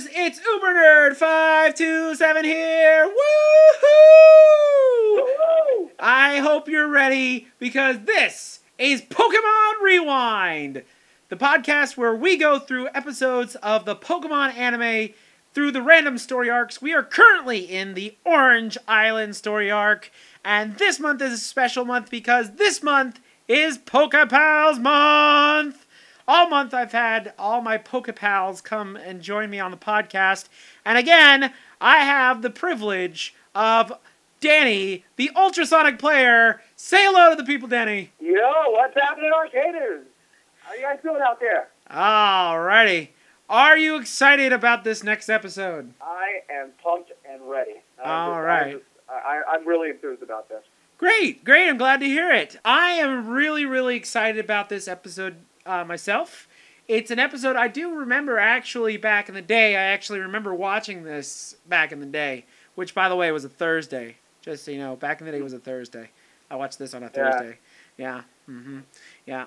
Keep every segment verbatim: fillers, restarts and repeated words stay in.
guys, it's Uber Nerd five two seven here. Woohoo! I hope you're ready because this is Pokemon Rewind, the podcast where we go through episodes of the Pokemon anime through the random story arcs. We are currently in the Orange Island story arc, and this month is a special month because this month is Pokepals month. All month I've had all my Pokepals come and join me on the podcast. And again, I have the privilege of Danny, the ultrasonic player. Say hello to the people, Danny. Yo, what's happening, Arcaders? How you guys doing out there? Alrighty. Are you excited about this next episode? I am pumped and ready. All right. I, I'm really enthused about this. Great, great. I'm glad to hear it. I am really, really excited about this episode uh, myself. It's an episode I do remember actually back in the day. I actually remember watching this back in the day, which, by the way, was a Thursday. Just so you know, back in the day was a Thursday. I watched this on a Thursday. Yeah. Yeah. Mm-hmm. Yeah.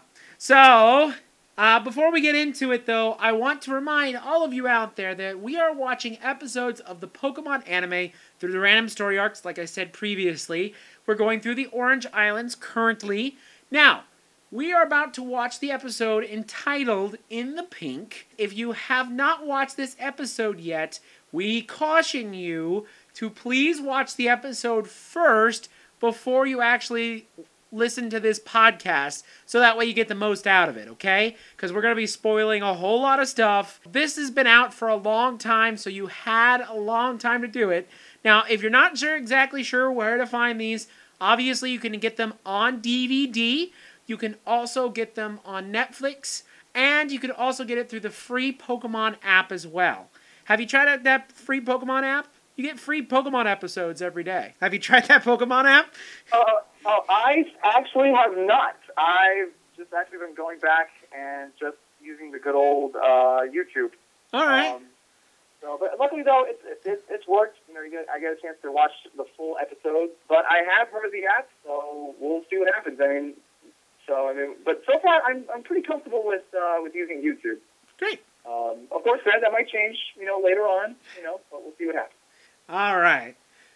So, uh, before we get into it, though, I want to remind all of you out there that we are watching episodes of the Pokemon anime through the random story arcs, like I said previously. We're going through the Orange Islands currently. Now, we are about to watch the episode entitled In the Pink. If you have not watched this episode yet, we caution you to please watch the episode first before you actually listen to this podcast, so that way you get the most out of it, okay? Because we're going to be spoiling a whole lot of stuff. This has been out for a long time, so you had a long time to do it. Now, if you're not sure exactly sure where to find these, obviously you can get them on D V D. You can also get them on Netflix, and you can also get it through the free Pokemon app as well. Have you tried out that free Pokemon app? You get free Pokemon episodes every day. Have you tried that Pokemon app? Uh, oh, I actually have not. I've just actually been going back and just using the good old uh, YouTube. All right. Um, so, but luckily, though, it, it, it's worked. You know, you get, I get a chance to watch the full episode. But I have heard of the app, so we'll see what happens. I mean, so I mean, but so far, I'm I'm pretty comfortable with uh, with using YouTube. Great. Um, of course, that that might change, you know, later on. You know, but we'll see what happens. All right.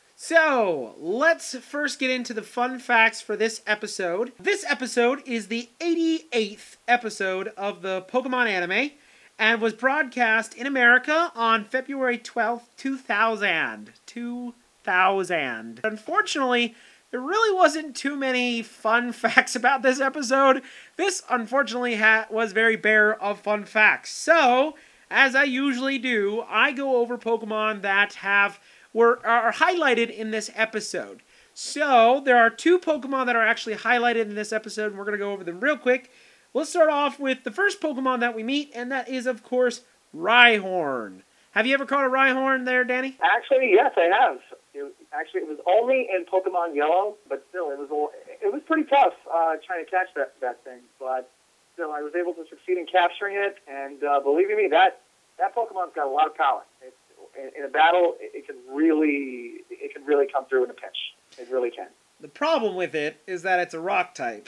So, let's first get into the fun facts for this episode. This episode is the eighty-eighth episode of the Pokemon anime and was broadcast in America on February twelfth, two thousand. two thousand. Unfortunately, there really wasn't too many fun facts about this episode. This, unfortunately, ha- was very bare of fun facts. So, as I usually do, I go over Pokemon that have were are highlighted in this episode. So, there are two Pokemon that are actually highlighted in this episode, and we're going to go over them real quick. Let's start off with the first Pokemon that we meet, and that is, of course, Rhyhorn. Have you ever caught a Rhyhorn there, Danny? Actually, yes, I have. It, actually, it was only in Pokemon Yellow, but still, it was a, it was pretty tough uh, trying to catch that, that thing. But still, I was able to succeed in capturing it, and uh, believe you me, that that Pokemon's got a lot of power. It's, in, in a battle, it, it can really it can really come through in a pinch. It really can. The problem with it is that it's a rock type.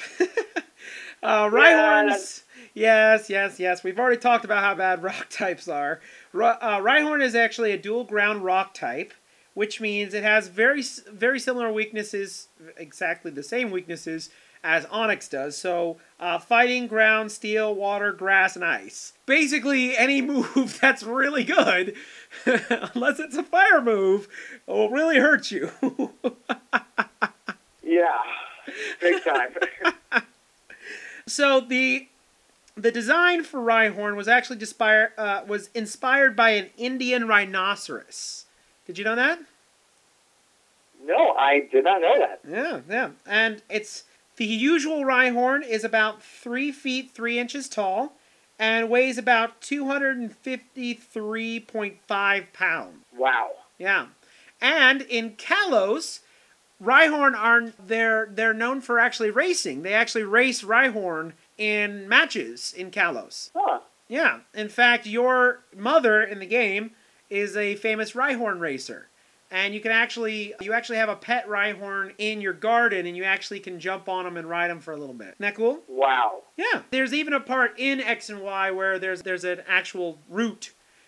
uh, Rhyhorns, yeah, yes, yes, yes. We've already talked about how bad rock types are. R- uh, Rhyhorn is actually a dual ground rock type, which means it has very, very similar weaknesses, exactly the same weaknesses as Onix does. So, uh, fighting, ground, steel, water, grass, and ice. Basically, any move that's really good, unless it's a fire move, will really hurt you. Yeah, big time. So, the the design for Rhyhorn was actually inspired, uh, was inspired by an Indian rhinoceros. Did you know that? No, I did not know that. Yeah, yeah. And it's the usual Rhyhorn is about three feet three inches tall and weighs about two hundred fifty-three point five pounds. Wow. Yeah. And in Kalos, Rhyhorn are they're they're known for actually racing. They actually race Rhyhorn in matches in Kalos. Huh. Yeah. In fact, your mother in the game is a famous Rhyhorn racer. And you can actually, you actually have a pet Rhyhorn in your garden, and you actually can jump on them and ride them for a little bit. Isn't that cool? Wow. Yeah. There's even a part in X and Y where there's there's an actual route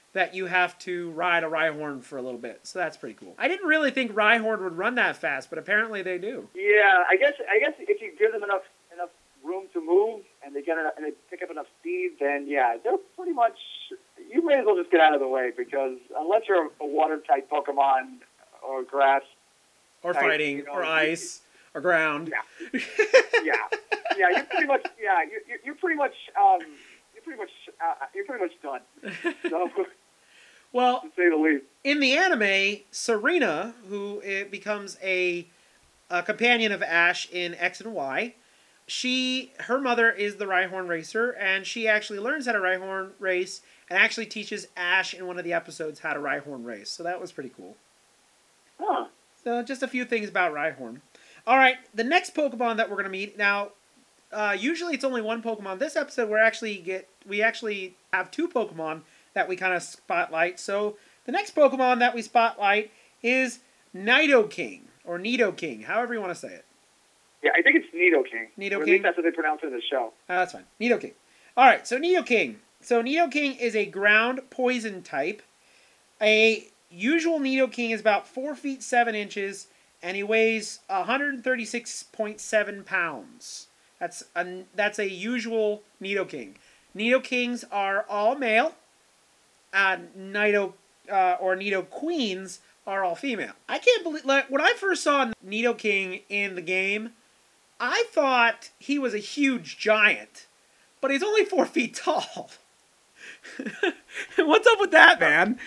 that you have to ride a Rhyhorn for a little bit. So that's pretty cool. I didn't really think Rhyhorn would run that fast, but apparently they do. Yeah, I guess I guess if you give them enough enough room to move and they get enough, and they pick up enough speed, then yeah, they're pretty much. You may as well just get out of the way because unless you're a water type Pokemon or grass or type, fighting you know, or ice or ground. Yeah, yeah, yeah. You're pretty much yeah. You're, you're pretty much um, you're pretty much uh, you're pretty much done. So, well, to say the least. In the anime, Serena, who it becomes a, a companion of Ash in X and Y, she her mother is the Rhyhorn racer, and she actually learns how to Rhyhorn race and actually teaches Ash in one of the episodes how to Rhyhorn race. So that was pretty cool. Huh. So just a few things about Rhyhorn. All right, the next Pokemon that we're going to meet now. Uh, usually it's only one Pokemon. This episode we're actually get we actually have two Pokemon that we kind of spotlight. So the next Pokemon that we spotlight is Nidoking or Nidoking, however you want to say it. Yeah, I think it's Nidoking. Nidoking. Or at least that's what they pronounce it in the show. Uh, that's fine. Nidoking. All right, so Nidoking. So Nidoking is a ground poison type. A usual Nidoking is about four feet seven inches, and he weighs one hundred thirty-six point seven pounds. That's a that's a usual Nidoking. Nidokings are all male. Uh, Nido uh, or Nidoqueens are all female. I can't believe like, when I first saw Nidoking in the game, I thought he was a huge giant, but he's only four feet tall. What's up with that, man?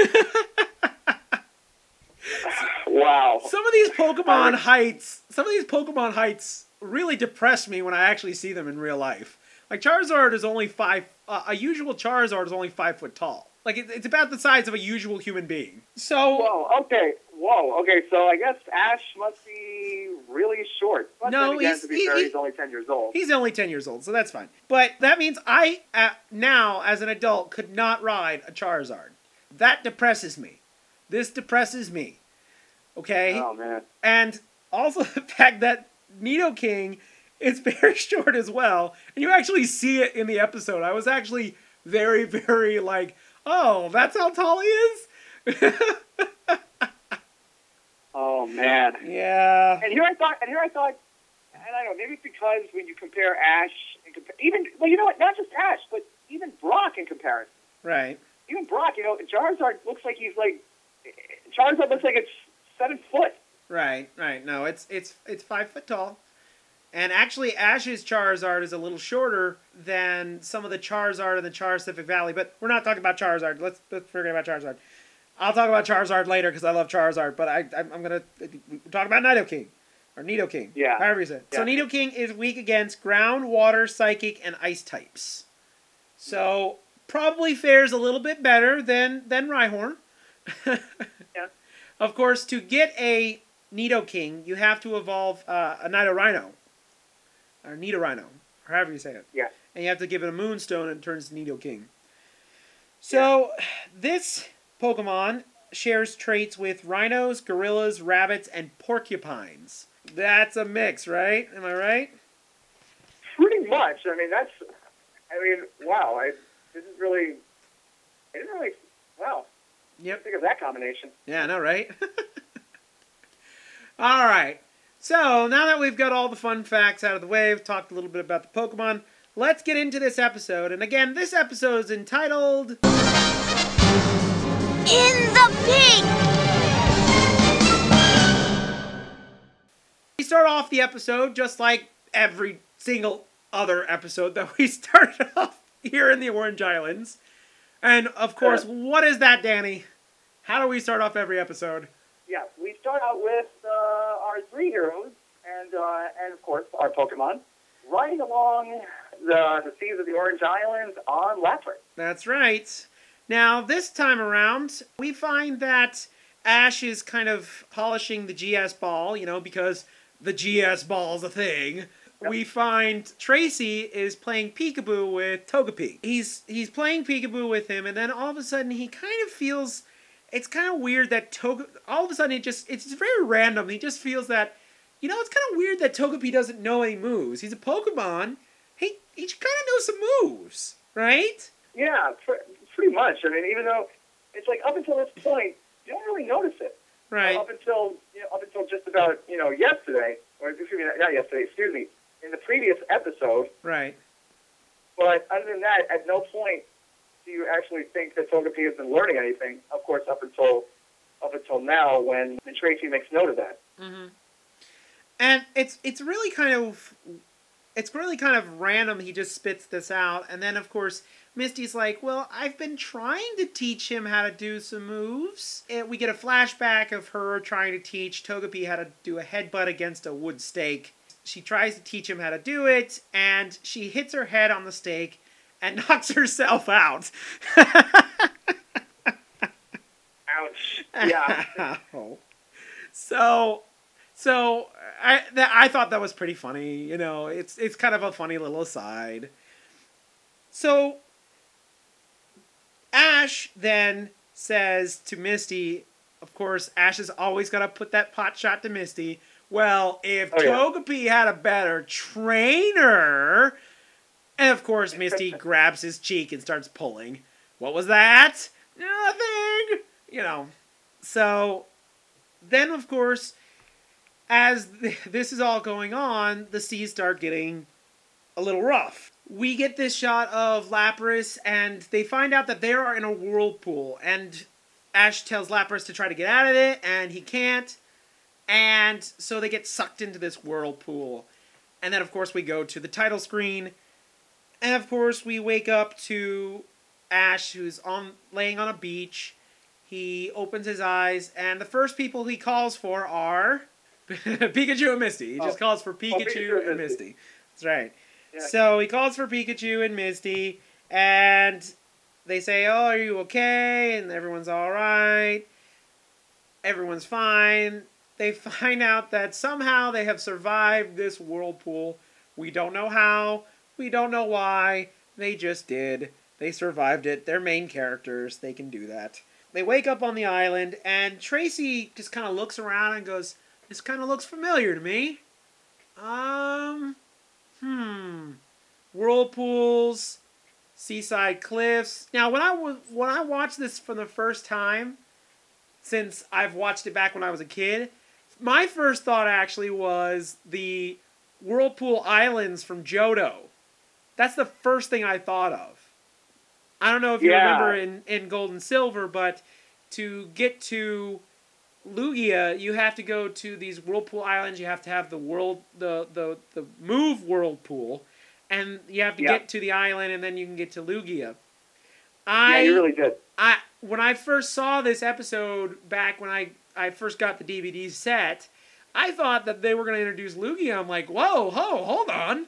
Wow. Some of these Pokemon heights, some of these Pokemon heights really depress me when I actually see them in real life. Like Charizard is only five. Uh, a usual Charizard is only five foot tall. Like it, it's about the size of a usual human being. So. Whoa. Okay. Whoa. Okay. So I guess Ash must be really short. But No, then again, he's to be he, fair, he, he's only ten years old. He's only ten years old, so that's fine. But that means I uh, now, as an adult, could not ride a Charizard. That depresses me. This depresses me. Okay. Oh man. And also the fact that Nidoking is very short as well, and you actually see it in the episode. I was actually very, very like, oh, that's how tall he is? Oh man. Yeah. And here I thought, and here I thought, and I don't know, maybe it's because when you compare Ash, and compa- even well, you know what? Not just Ash, but even Brock in comparison. Right. Even Brock, you know, Charizard looks like he's like Charizard looks like it's seven foot. Right, right. No, it's it's it's five foot tall. And actually, Ash's Charizard is a little shorter than some of the Charizard in the Char-Pacific Valley. But we're not talking about Charizard. Let's, let's forget about Charizard. I'll talk about Charizard later because I love Charizard. But I, I'm, I'm going to talk about Nidoking. Or Nidoking. Yeah. However you say it. Yeah. So Nidoking is weak against ground, water, psychic, and ice types. So probably fares a little bit better than, than Rhyhorn. Yeah. Of course, to get a Nidoking, you have to evolve uh, a Nidorino. Or Nidorino, or however you say it. Yeah. And you have to give it a Moonstone and it turns to Nidoking. So, yeah. This Pokemon shares traits with rhinos, gorillas, rabbits, and porcupines. That's a mix, right? Am I right? Pretty much. I mean, that's. I mean, wow. I this is really. I didn't really. Wow. Yep. Think of that combination. Yeah, I know, right? All right. So, now that we've got all the fun facts out of the way, we've talked a little bit about the Pokemon, let's get into this episode. And again, this episode is entitled... In the Pink! We start off the episode just like every single other episode that we started off here in the Orange Islands. And, of course, what is that, Danny? How do we start off every episode? Yeah, we start out with uh, our three heroes and, uh, and of course, our Pokemon riding along the, the seas of the Orange Islands on Lapras. That's right. Now, this time around, we find that Ash is kind of polishing the G S ball, you know, because the G S ball is a thing. Yep. We find Tracy is playing peekaboo with Togepi. He's, he's playing peekaboo with him, and then all of a sudden he kind of feels... It's kind of weird that Togepi... All of a sudden, it just it's very random. He just feels that... You know, it's kind of weird that Togepi doesn't know any moves. He's a Pokemon. He, he kind of knows some moves, right? Yeah, pr- pretty much. I mean, even though it's like up until this point, you don't really notice it. Right. Uh, up until you know, up until just about you know yesterday, or excuse me, not yesterday. Excuse me, in the previous episode. Right. But other than that, at no point do you actually think that Togepi has been learning anything. Of course, up until up until now, when Tracy makes note of that. Mm-hmm. And it's it's really kind of it's really kind of random. He just spits this out, and then of course Misty's like, "Well, I've been trying to teach him how to do some moves." And we get a flashback of her trying to teach Togepi how to do a headbutt against a wood stake. She tries to teach him how to do it, and she hits her head on the stake and knocks herself out. Ouch. Yeah. So, so I that, I thought that was pretty funny. You know, it's it's kind of a funny little aside. So, Ash then says to Misty, of course, Ash has always got to put that pot shot to Misty. Well, if oh, Togepi yeah. had a better trainer... And, of course, Misty grabs his cheek and starts pulling. What was that? Nothing! You know. So, then, of course, as th- this is all going on, the seas start getting a little rough. We get this shot of Lapras, and they find out that they are in a whirlpool. And Ash tells Lapras to try to get out of it, and he can't. And so they get sucked into this whirlpool. And then, of course, we go to the title screen. And, of course, we wake up to Ash, who's on laying on a beach. He opens his eyes, and the first people he calls for are Pikachu and Misty. He just oh. calls for Pikachu, oh, Pikachu and Misty. Misty. That's right. Yeah. So he calls for Pikachu and Misty, and they say, "Oh, are you okay?" And everyone's all right. Everyone's fine. They find out that somehow they have survived this whirlpool. We don't know how. We don't know why. They just did. They survived it. They're main characters. They can do that. They wake up on the island, and Tracy just kind of looks around and goes, "This kind of looks familiar to me. Um, hmm. Whirlpools, seaside cliffs." Now, when I, was, when I watched this for the first time, since I've watched it back when I was a kid, my first thought actually was the Whirlpool Islands from Johto. That's the first thing I thought of. I don't know if you yeah. remember in, in Gold and Silver, but to get to Lugia, you have to go to these Whirlpool Islands. You have to have the world, the the, the move Whirlpool, and you have to yeah. get to the island, and then you can get to Lugia. I, yeah, you really did. I when I first saw this episode back when I, I first got the D V D set, I thought that they were going to introduce Lugia. I'm like, whoa, ho, hold on.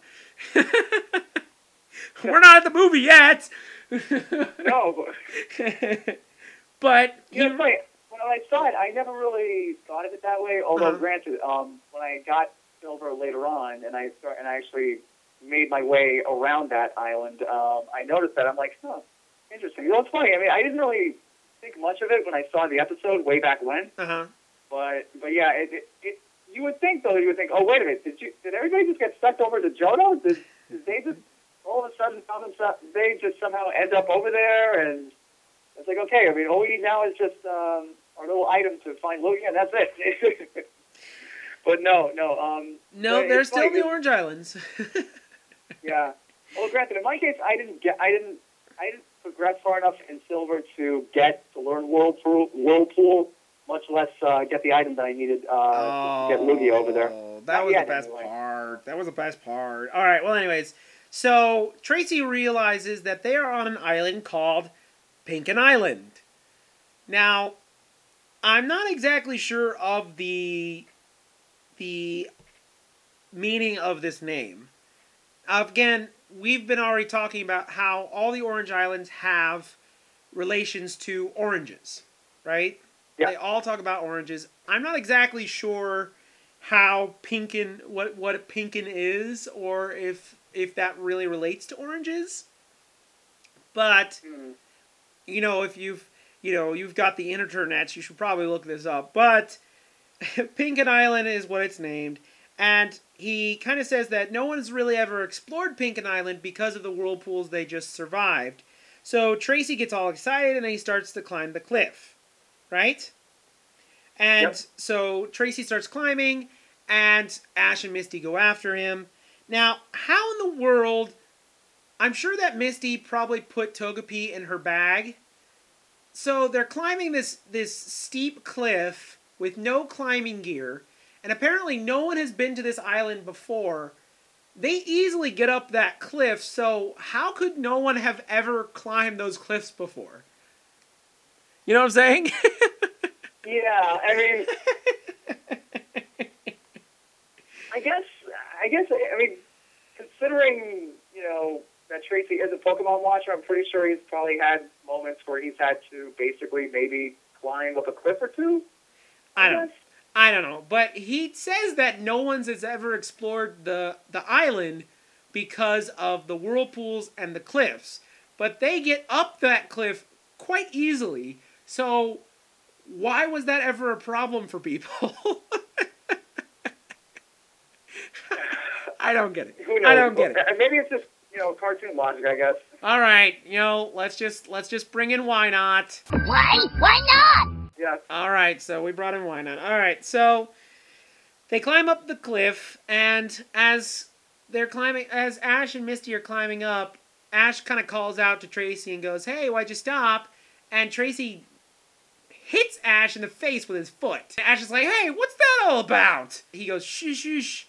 We're not at the movie yet. No. But... You know, funny. When I saw it, I never really thought of it that way. Although, uh-huh. granted, um, when I got Silver later on, and I start, and I actually made my way around that island, um, I noticed that. I'm like, huh, interesting. You know, it's funny. I mean, I didn't really think much of it when I saw the episode way back when. Uh-huh. But, but yeah, it, it, it, you would think, though, you would think, oh, wait a minute, did you did everybody just get sucked over to Johto? Did, did they just all of a sudden found themselves, they just somehow end up over there? And it's like, okay, I mean, all we need now is just um, our little item to find Lugia, and that's it. But no, no. Um, no, there's still the Orange Islands. Yeah. Well, granted, in my case, I didn't get, I didn't, I didn't progress far enough in Silver to get to learn Whirlpool, Whirlpool much less uh, get the item that I needed uh, oh, to get Lugia over there. That Not was yet, the best anyway. part. That was the best part. All right. Well, anyways, so Tracy realizes that they are on an island called Pinken Island. Now, I'm not exactly sure of the the meaning of this name. Again, we've been already talking about how all the Orange Islands have relations to oranges, right? Yeah. They all talk about oranges. I'm not exactly sure how Pinken, what what Pinken is, or if if that really relates to oranges. But mm. you know, if you've you know you've got the internets, you should probably look this up. But Pinken Island is what it's named. And he kind of says that no one's really ever explored Pinken Island because of the whirlpools they just survived. So Tracy gets all excited and he starts to climb the cliff, right? And Yep. so Tracy starts climbing, and Ash and Misty go after him. Now, how in the world... I'm sure that Misty probably put Togepi in her bag. So they're climbing this, this steep cliff with no climbing gear, and apparently no one has been to this island before. They easily get up that cliff, so how could no one have ever climbed those cliffs before? You know what I'm saying? Yeah, I mean, I guess, I guess, I mean, considering, you know, that Tracy is a Pokemon watcher, I'm pretty sure he's probably had moments where he's had to basically maybe climb up a cliff or two. I, I don't, guess. I don't know, but he says that no one's has ever explored the the island because of the whirlpools and the cliffs, but they get up that cliff quite easily. So why was that ever a problem for people? I don't get it. Who knows? I don't get it. Maybe it's just, you know, cartoon logic, I guess. All right, you know, let's just let's just bring in Why Not. Why? Why not? Yeah. All right, so we brought in Why Not. All right, so they climb up the cliff, and as they're climbing, as Ash and Misty are climbing up, Ash kind of calls out to Tracy and goes, "Hey, why'd you stop?" And Tracy hits Ash in the face with his foot. Ash is like, "Hey, what's that all about?" He goes, "Shush, shush,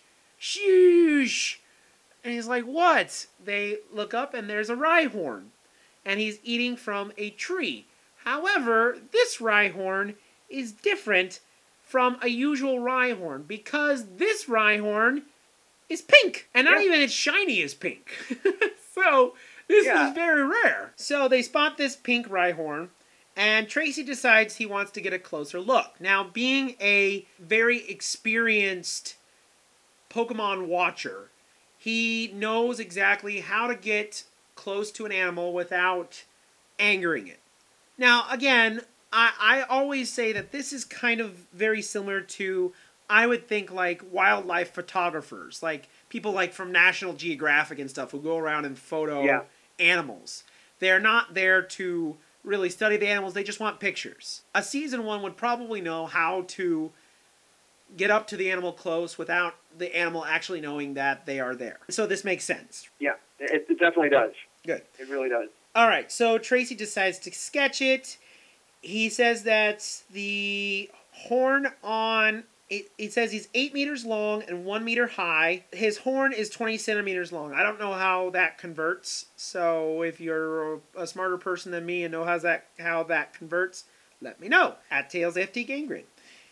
shush." And he's like, "What?" They look up and there's a Rhyhorn. And he's eating from a tree. However, this Rhyhorn is different from a usual Rhyhorn because this Rhyhorn is pink. And not Yeah. even as shiny as pink. So, this Yeah. is very rare. So, they spot this pink Rhyhorn. And Tracy decides he wants to get a closer look. Now, being a very experienced Pokemon watcher, he knows exactly how to get close to an animal without angering it. Now, again, I, I always say that this is kind of very similar to, I would think, like wildlife photographers, like people like from National Geographic and stuff who go around and photo Yeah. animals. They're not there to really study the animals, they just want pictures. A season one would probably know how to get up to the animal close without the animal actually knowing that they are there. So this makes sense. Yeah, it, it definitely does. Good. It really does. All right, so Tracy decides to sketch it. He says that the horn on... It, it says he's eight meters long and one meter high. His horn is twenty centimeters long. I don't know how that converts. So if you're a smarter person than me and know how's that, how that converts, let me know. At TailsFT Game Grid.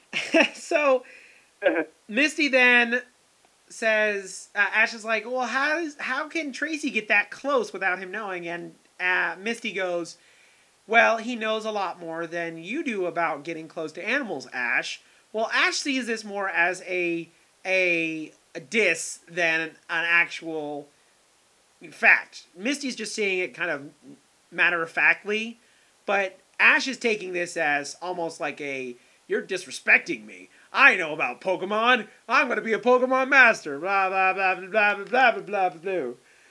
So... Misty then says, uh, Ash is like, well, how does how can Tracy get that close without him knowing? And uh, Misty goes, well, he knows a lot more than you do about getting close to animals, Ash. Well, Ash sees this more as a a, a diss than an, an actual fact. Misty's just seeing it kind of matter-of-factly, but Ash is taking this as almost like a, you're disrespecting me. I know about Pokemon. I'm going to be a Pokemon master. Blah, blah, blah, blah, blah, blah, blah, blah, blah, blah.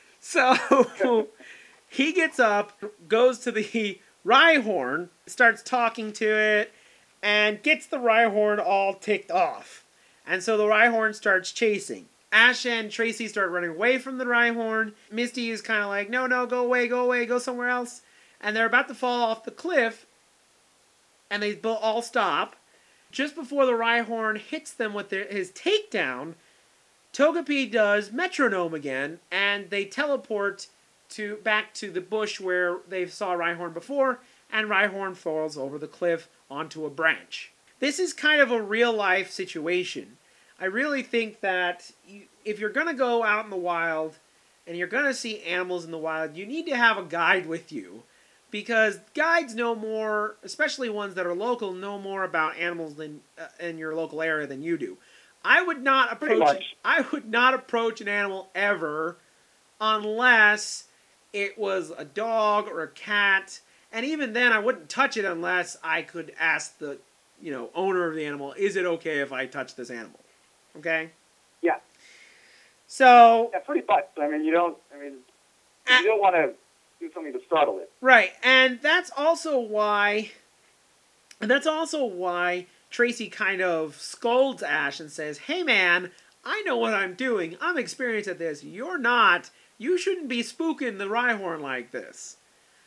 So, he gets up, goes to the Rhyhorn, starts talking to it, and gets the Rhyhorn all ticked off. And so the Rhyhorn starts chasing. Ash and Tracy start running away from the Rhyhorn. Misty is kind of like, no, no, go away, go away, go somewhere else. And they're about to fall off the cliff, and they all stop. Just before the Rhyhorn hits them with their, his takedown, Togepi does metronome again, and they teleport to back to the bush where they saw Rhyhorn before, and Rhyhorn falls over the cliff onto a branch. This is kind of a real-life situation. I really think that you, if you're going to go out in the wild, and you're going to see animals in the wild, you need to have a guide with you. Because guides know more, especially ones that are local, know more about animals than uh, in your local area than you do. I would not approach. I would not approach an animal ever, unless it was a dog or a cat, and even then, I wouldn't touch it unless I could ask the, you know, owner of the animal, "Is it okay if I touch this animal?" Okay. Yeah. So. Yeah, pretty much. I mean, you don't. I mean, you don't want to do something to startle it. Right, and that's also why, and that's also why Tracy kind of scolds Ash and says, "Hey man, I know what I'm doing. I'm experienced at this. You're not. You shouldn't be spooking the Rhyhorn like this."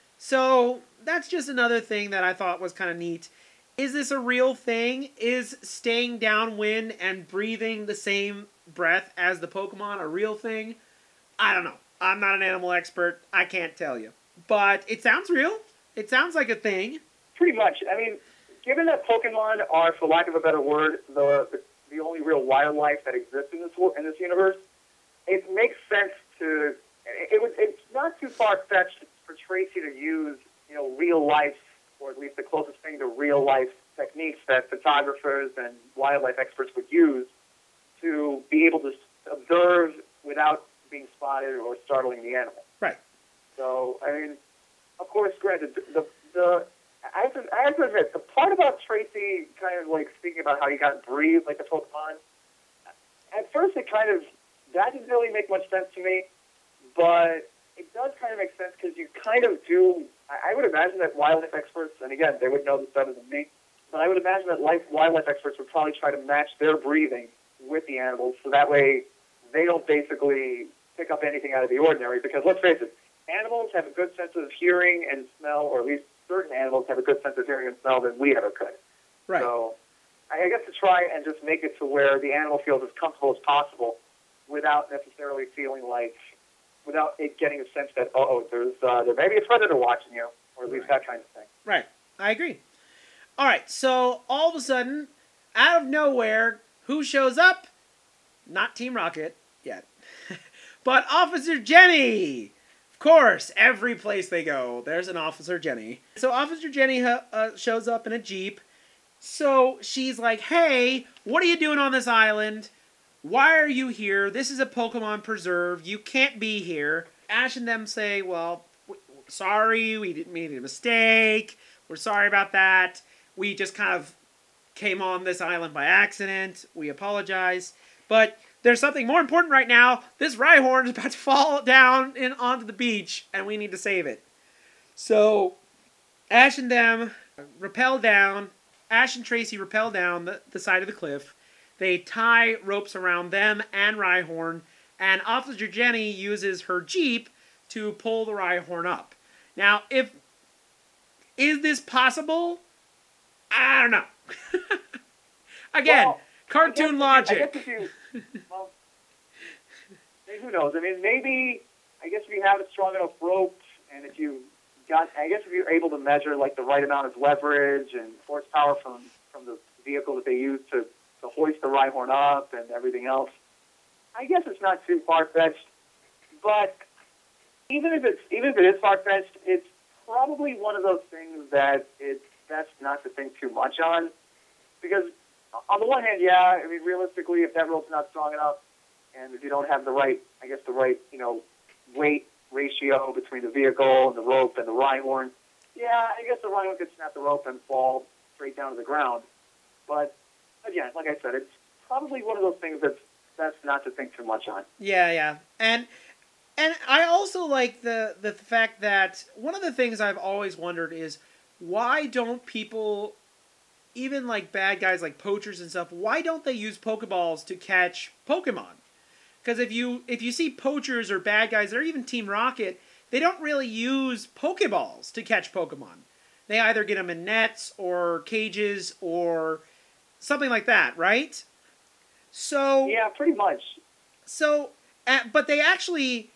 So that's just another thing that I thought was kind of neat. Is this a real thing? Is staying downwind and breathing the same breath as the Pokemon a real thing? I don't know. I'm not an animal expert. I can't tell you. But it sounds real. It sounds like a thing. Pretty much. I mean, given that Pokemon are, for lack of a better word, the the, the only real wildlife that exists in this wor- in this universe, it makes sense to. It would. It's not too far fetched for Tracy to use, you know, real life, or at least the closest thing to real life techniques that photographers and wildlife experts would use to be able to observe without being spotted or startling the animal. Right. So, I mean, of course, granted, the, the, the I, have to, I have to admit, the part about Tracy kind of like speaking about how he got breathed like a Pokemon, at first it kind of, that didn't really make much sense to me, but it does kind of make sense because you kind of do, I, I would imagine that wildlife experts, and again, they would know this better than me, but I would imagine that life, wildlife experts would probably try to match their breathing with the animals so that way they don't basically pick up anything out of the ordinary, because let's face it, animals have a good sense of hearing and smell, or at least certain animals have a good sense of hearing and smell than we ever could. Right. So I guess to try and just make it to where the animal feels as comfortable as possible without necessarily feeling like, without it getting a sense that, oh, there's uh, there may be a predator watching you, or at least Right. that kind of thing. Right. I agree. All right, so all of a sudden, out of nowhere, who shows up? Not Team Rocket yet. But Officer Jenny! Of course, every place they go, there's an Officer Jenny. So Officer Jenny uh, uh, shows up in a Jeep. So she's like, hey, what are you doing on this island? Why are you here? This is a Pokemon preserve. You can't be here. Ash and them say, well, w- sorry, we didn't made a mistake. We're sorry about that. We just kind of came on this island by accident. We apologize. But there's something more important right now. This Rhyhorn is about to fall down in onto the beach, and we need to save it. So Ash and them rappel down. Ash and Tracy rappel down the, the side of the cliff. They tie ropes around them and Rhyhorn, and Officer Jenny uses her Jeep to pull the Rhyhorn up. Now, if is this possible? I don't know. Again, Well, cartoon I guess if you- logic. I guess if you, well, who knows? I mean, maybe, I guess if you have a strong enough rope, and if you got, I guess if you're able to measure like the right amount of leverage and horsepower from, from the vehicle that they use to, to hoist the Rhyhorn up and everything else, I guess it's not too far-fetched. But even if it's even if it is far-fetched, it's probably one of those things that it's best not to think too much on, because on the one hand, yeah, I mean, realistically, if that rope's not strong enough, and if you don't have the right, I guess the right, you know, weight ratio between the vehicle and the rope and the Rhyhorn, yeah, I guess the Rhyhorn could snap the rope and fall straight down to the ground. But again, like I said, it's probably one of those things that's best not to think too much on. Yeah, yeah. And and I also like the the fact that one of the things I've always wondered is why don't people, even like bad guys like poachers and stuff, why don't they use Pokeballs to catch Pokemon? Because if you if you see poachers or bad guys or even Team Rocket, they don't really use Pokeballs to catch Pokemon. They either get them in nets or cages or something like that, right? So Yeah, pretty much. So, uh, but they actually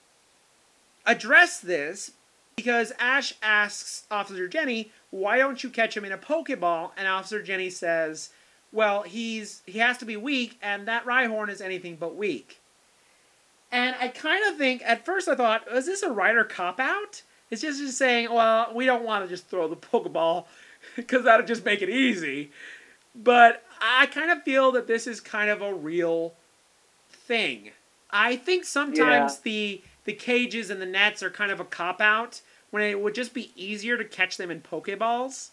address this because Ash asks Officer Jenny, "Why don't you catch him in a Pokeball?" And Officer Jenny says, "Well, he's he has to be weak, and that Rhyhorn is anything but weak." And I kind of think, at first I thought, is this a writer cop-out? It's just, just saying, well, we don't want to just throw the Pokeball because that would just make it easy. But I kind of feel that this is kind of a real thing. I think sometimes Yeah. the the cages and the nets are kind of a cop-out when it would just be easier to catch them in Pokeballs.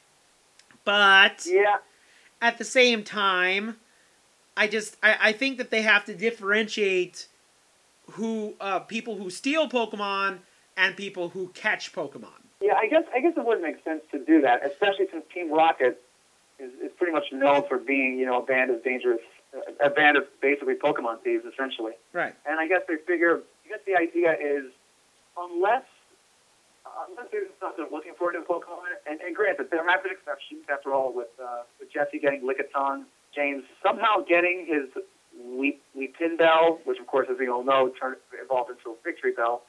But Yeah. at the same time, I just I, I think that they have to differentiate who uh, people who steal Pokemon and people who catch Pokemon. Yeah, I guess I guess it wouldn't make sense to do that, especially since Team Rocket is, is pretty much known for being, you know, a band of dangerous, a band of basically Pokemon thieves, essentially. Right. And I guess they figure, I guess the idea is, unless unless there's stuff they're looking for in a Pokemon, and, and granted, there have been exceptions, after all, with, uh, with Jesse getting Lickitung, James somehow getting his Weep, Weepinbell, which of course, as we all know, turned evolved into a Victory Bell.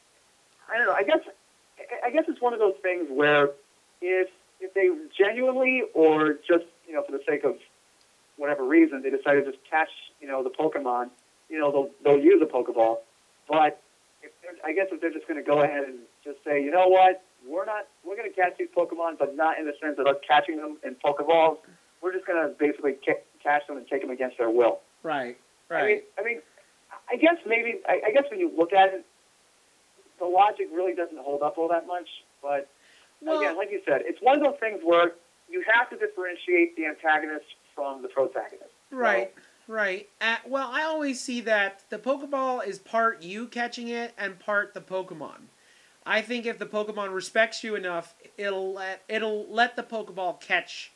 I don't know, I guess I guess it's one of those things where if if they genuinely or just, you know, for the sake of whatever reason, they decide to just catch, you know, the Pokemon, you know, they'll, they'll use a Pokeball. But if I guess if they're just going to go ahead and just say, you know what, we're not, we're going to catch these Pokemon, but not in the sense of us catching them in Pokeballs. We're just going to basically ca- catch them and take them against their will. Right, right. I mean, I mean, I guess maybe, I, I guess when you look at it, the logic really doesn't hold up all that much. But well, again, like you said, it's one of those things where you have to differentiate the antagonist from the protagonist. Right, so, right. Uh, well, I always see that the Pokeball is part you catching it and part the Pokemon. I think if the Pokemon respects you enough, it'll let it'll let the Pokeball catch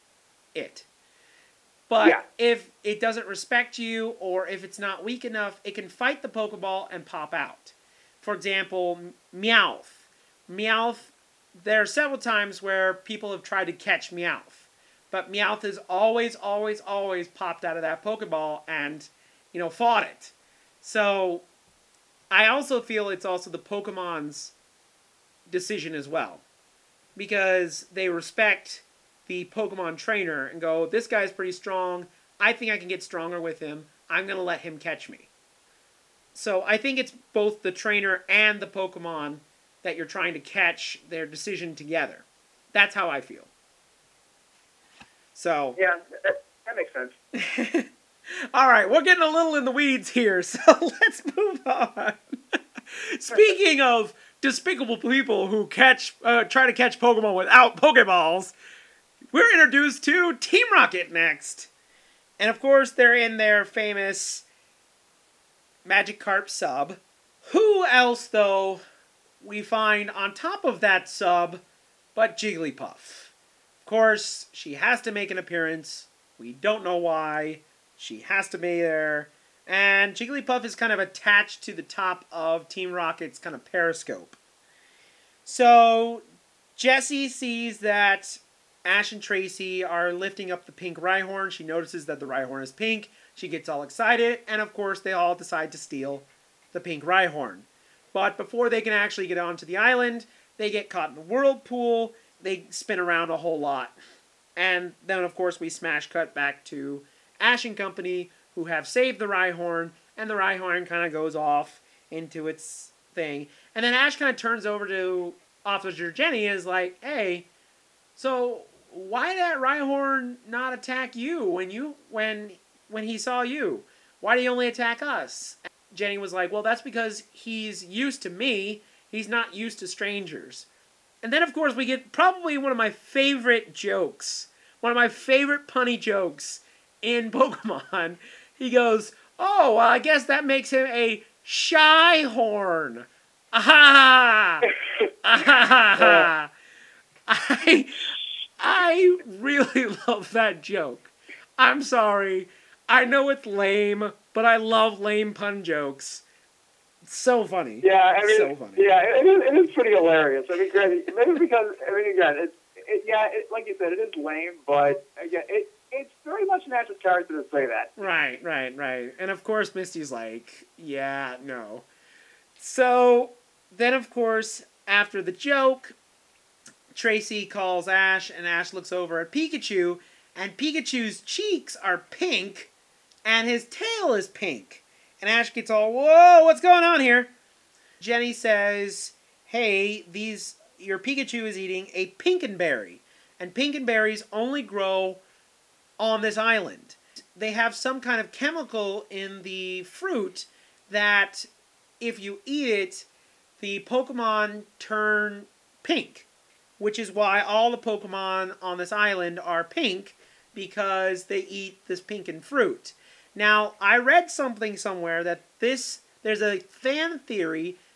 it. But yeah. if it doesn't respect you, or if it's not weak enough, it can fight the Pokeball and pop out. For example, Meowth. Meowth, there are several times where people have tried to catch Meowth. But Meowth has always, always, always popped out of that Pokeball and, you know, fought it. So, I also feel it's also the Pokemon's decision as well. Because they respect the Pokemon trainer and go, this guy's pretty strong. I think I can get stronger with him. I'm going to let him catch me. So I think it's both the trainer and the Pokemon that you're trying to catch, their decision together. That's how I feel. So yeah, that, that makes sense. All right, we're getting a little in the weeds here, so let's move on. Speaking of despicable people who catch, uh, try to catch Pokemon without Pokeballs, we're introduced to Team Rocket next. And of course, they're in their famous Magikarp sub. Who else, though, we find on top of that sub but Jigglypuff? Of course, she has to make an appearance. We don't know why. She has to be there. And Jigglypuff is kind of attached to the top of Team Rocket's kind of periscope. So, Jessie sees that Ash and Tracy are lifting up the pink Rhyhorn. She notices that the Rhyhorn is pink. She gets all excited, and of course they all decide to steal the pink Rhyhorn. But before they can actually get onto the island, they get caught in the whirlpool. They spin around a whole lot. And then, of course, we smash cut back to Ash and company, who have saved the Rhyhorn, and the Rhyhorn kind of goes off into its thing. And then Ash kind of turns over to Officer Jenny and is like, hey, so why did that Rhyhorn not attack you when you when when he saw you? Why did he only attack us? And Jenny was like, well, that's because he's used to me. He's not used to strangers. And then, of course, we get probably one of my favorite jokes. One of my favorite punny jokes in Pokemon. He goes, oh, well, I guess that makes him a shy horn. Ah! Ah! I, I really love that joke. I'm sorry. I know it's lame, but I love lame pun jokes. It's so funny. Yeah, I mean, so funny. yeah, it is, it is pretty hilarious. I mean, granted, maybe because, I mean, again, it's, it, yeah, it, like you said, it is lame, but again, it, it's very much Nash's character to say that. Right, right, right. And of course, Misty's like, yeah, no. So, then of course, after the joke, Tracy calls Ash, and Ash looks over at Pikachu, and Pikachu's cheeks are pink, and his tail is pink. And Ash gets all, whoa, what's going on here? Jenny says, hey, these your Pikachu is eating a Pinkenberry, and Pinkenberries only grow on this island. They have some kind of chemical in the fruit that if you eat it, the Pokemon turn pink, which is why all the Pokemon on this island are pink, because they eat this pinken fruit. Now, I read something somewhere that this, there's a fan theory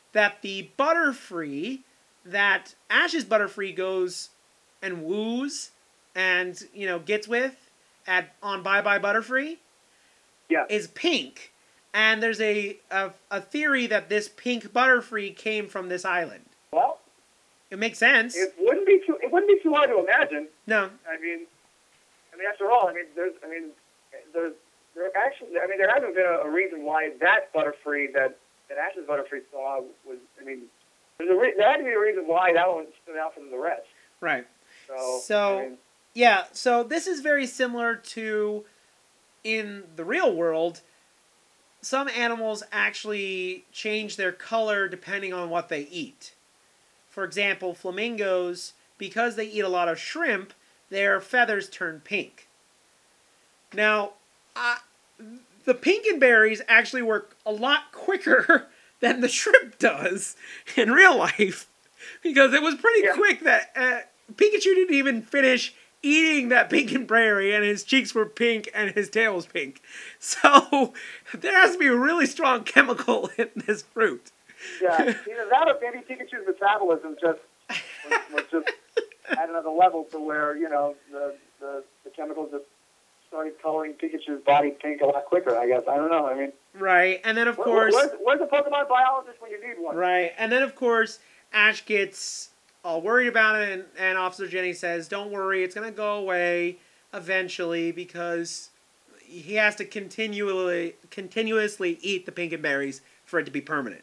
that the Butterfree, that Ash's Butterfree goes and woos and, you know, gets with at on Bye Bye Butterfree, Yeah. is pink. And there's a, a, a theory that this pink Butterfree came from this island. Well, It makes sense. it wouldn't be too it wouldn't be too hard to imagine. No. I mean, I mean after all, I mean there's I mean there's there actually I mean there hasn't been a, a reason why that Butterfree that that Ash's Butterfree saw was I mean there's a re- there had to be a reason why that one stood out from the rest. Right. So, So, I mean, yeah, so this is very similar to in the real world. Some animals actually change their color depending on what they eat. For example, flamingos, because they eat a lot of shrimp, their feathers turn pink. Now, uh, the pinkenberries actually work a lot quicker than the shrimp does in real life. Because it was pretty Yeah. quick that uh, Pikachu didn't even finish eating that pinkenberry and his cheeks were pink and his tail was pink. So there has to be a really strong chemical in this fruit. yeah, either that or maybe Pikachu's metabolism just was, was just at another level to where you know the the, the chemicals just started coloring Pikachu's body pink a lot quicker. I guess I don't know. I mean, Right, and then of where- course... where's, where's the Pokemon biologist when you need one? Right, and then of course Ash gets all worried about it, and, and Officer Jenny says, don't worry, it's going to go away eventually because he has to continually, continuously eat the pinkenberries for it to be permanent.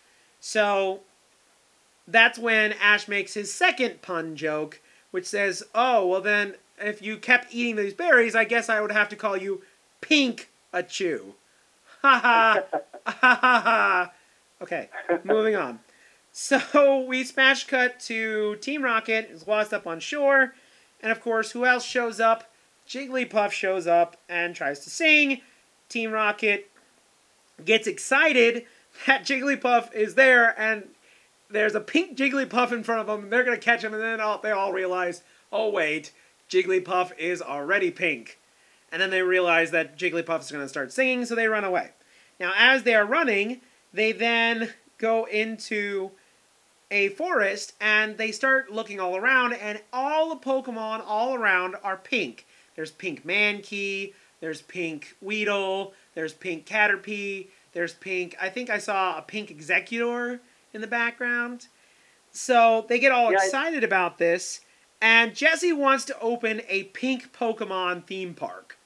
So that's when Ash makes his second pun joke, which says, oh, well then, if you kept eating these berries, I guess I would have to call you Pink-a-Chew. Ha ha, ha ha ha. Okay, moving on. So we smash cut to Team Rocket is lost up on shore, and of course, who else shows up? Jigglypuff shows up and tries to sing. Team Rocket gets excited that Jigglypuff is there, and there's a pink Jigglypuff in front of them, and they're going to catch him, and then all, they all realize, oh wait, Jigglypuff is already pink. And then they realize that Jigglypuff is going to start singing, so they run away. Now, as they are running, they then go into a forest, and they start looking all around, and all the Pokemon all around are pink. There's pink Mankey, there's pink Weedle, there's pink Caterpie, there's pink... I think I saw a pink Executor in the background. So they get all Yeah, I- excited about this, and Jesse wants to open a pink Pokemon theme park,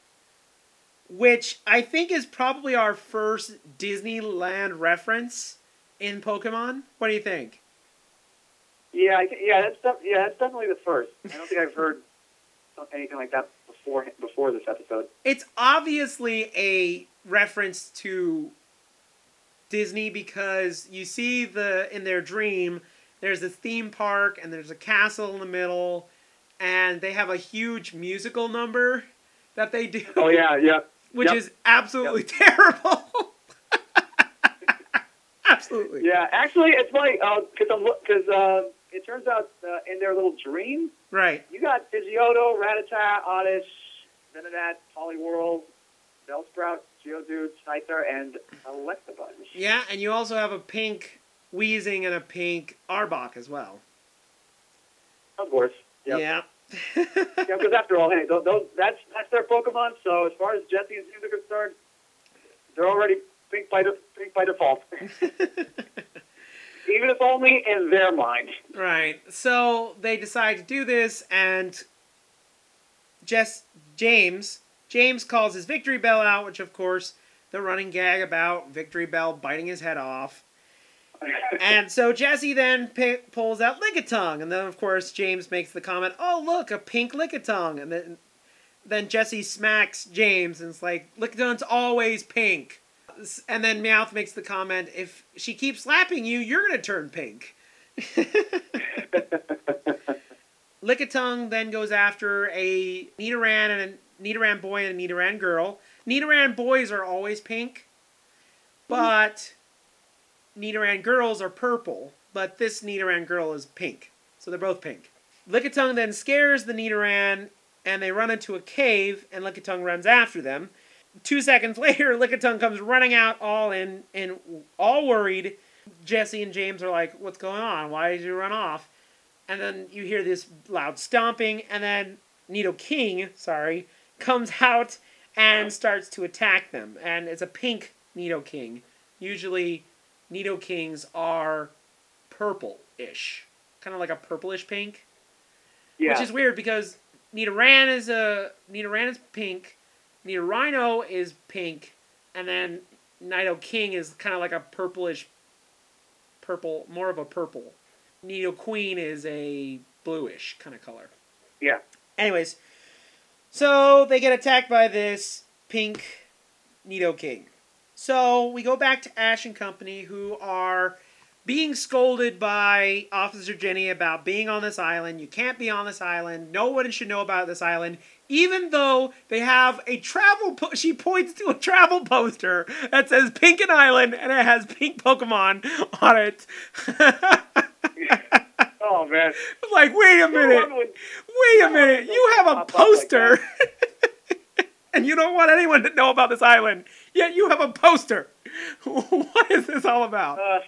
which I think is probably our first Disneyland reference in Pokemon. What do you think? Yeah, I, thi- yeah, that's def- yeah, that's definitely the first. I don't think I've heard anything like that before before this episode. It's obviously a reference to Disney because you see the in their dream, there's a theme park and there's a castle in the middle, and they have a huge musical number that they do. Oh yeah, yeah. Which Yep. is absolutely terrible. Absolutely. Yeah, actually, it's funny because I'm because uh, it turns out uh, in their little dream, Right. you got Pidgeotto, Rattata, Oddish, Venonat, Poliwhirl, Bellsprout, Geodude, Scyther, and Electabuzz. Yeah, and you also have a pink Weezing and a pink Arbok as well. Of course. Yep. Yeah. Yeah, because after all, hey, those, those, that's that's their Pokemon. So as far as Jesse and Zeus are concerned, they're already pink by de- pink by default. Even if only in their mind. Right. So they decide to do this, and Jess James James calls his Victory Bell out, which of course the running gag about Victory Bell biting his head off. And so Jesse then p- pulls out Lickitung, and then of course James makes the comment, "Oh look, a pink Lickitung," and then then Jesse smacks James, and it's like, "Lickitung's always pink." And then Meowth makes the comment, "If she keeps slapping you, you're gonna turn pink." Lickitung then goes after a Nidoran and a Nidoran boy and a Nidoran girl. Nidoran boys are always pink, but Nidoran girls are purple, but this Nidoran girl is pink. So they're both pink. Lickitung then scares the Nidoran, and they run into a cave, and Lickitung runs after them. Two seconds later, Lickitung comes running out all in, and all worried. Jesse and James are like, what's going on? Why did you run off? And then you hear this loud stomping, and then Nidoking, sorry, comes out and starts to attack them. And it's a pink Nidoking. Usually, Nidokings are purple-ish. Kind of like a purplish pink. Yeah. Which is weird because Nidoran is a Nidoran is pink, Nidorino is pink, and then Nidoking is kind of like a purplish purple, more of a purple. Nidoqueen is a bluish kind of color. Yeah. Anyways, so they get attacked by this pink Nidoking. So we go back to Ash and company, who are being scolded by Officer Jenny about being on this island. You can't be on this island. No one should know about this island. Even though they have a travel... Po- she points to a travel poster that says Pinken Island, and it has pink Pokemon on it. Oh, man. I'm like, wait a minute. Wait a minute. You have a poster. And you don't want anyone to know about this island. Yet you have a poster. What is this all about? Uh,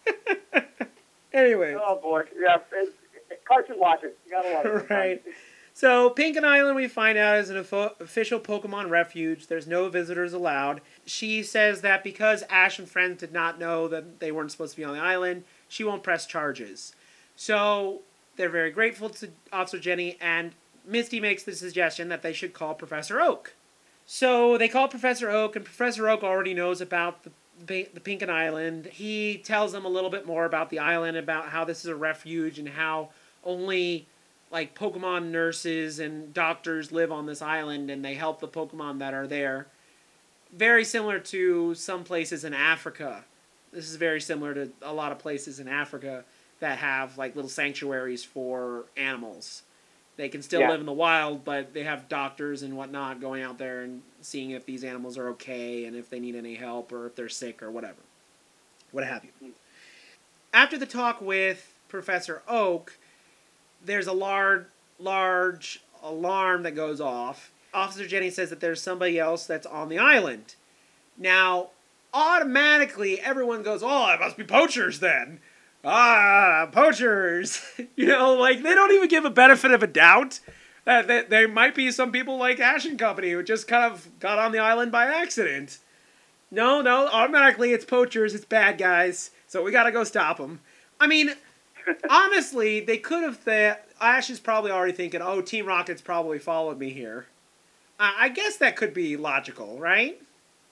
Anyway. Oh, boy. Yeah, it's, it's cartoon watching. You gotta love it. Right. So, Pinken Island, we find out, is an ofo- official Pokemon refuge. There's no visitors allowed. She says that because Ash and friends did not know that they weren't supposed to be on the island, she won't press charges. So, they're very grateful to Officer Jenny, and Misty makes the suggestion that they should call Professor Oak. So, they call Professor Oak, and Professor Oak already knows about the the Pinken Island. He tells them a little bit more about the island, about how this is a refuge, and how only like Pokemon nurses and doctors live on this island, and they help the Pokemon that are there. Very similar to some places in Africa. This is very similar to a lot of places in Africa that have like little sanctuaries for animals. They can still Yeah. live in the wild, but they have doctors and whatnot going out there and seeing if these animals are okay and if they need any help or if they're sick or whatever. What have you. After the talk with Professor Oak, there's a large, large alarm that goes off. Officer Jenny says that there's somebody else that's on the island. Now, automatically, everyone goes, oh, it must be poachers then. Ah, poachers. You know, like, they don't even give a benefit of a doubt that, that there might be some people like Ash and Company who just kind of got on the island by accident. No, no, automatically it's poachers, it's bad guys, so we gotta go stop them. I mean, honestly, they could have, th- Ash is probably already thinking, oh, Team Rocket's probably followed me here. I, I guess that could be logical, right?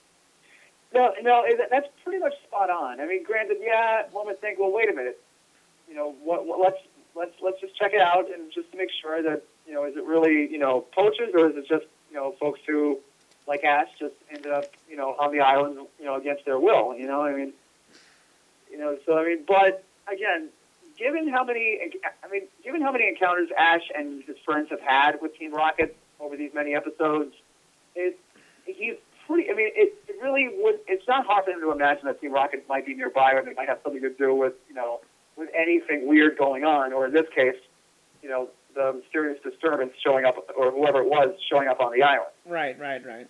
No, no, it- that's pretty much spot on. I mean, granted, yeah, one would think, well, wait a minute. You know, what, what, let's let's let's just check it out and just to make sure that, you know, is it really, you know, poachers or is it just, you know, folks who, like Ash, just ended up, you know, on the island, you know, against their will, you know? I mean, you know, so, I mean, but, again, given how many, I mean, given how many encounters Ash and his friends have had with Team Rocket over these many episodes, it, he's pretty, I mean, it, it really would, it's not hard for him to imagine that Team Rocket might be nearby or they might have something to do with, you know, with anything weird going on, or in this case, you know, the mysterious disturbance showing up, or whoever it was showing up on the island. Right, right, right.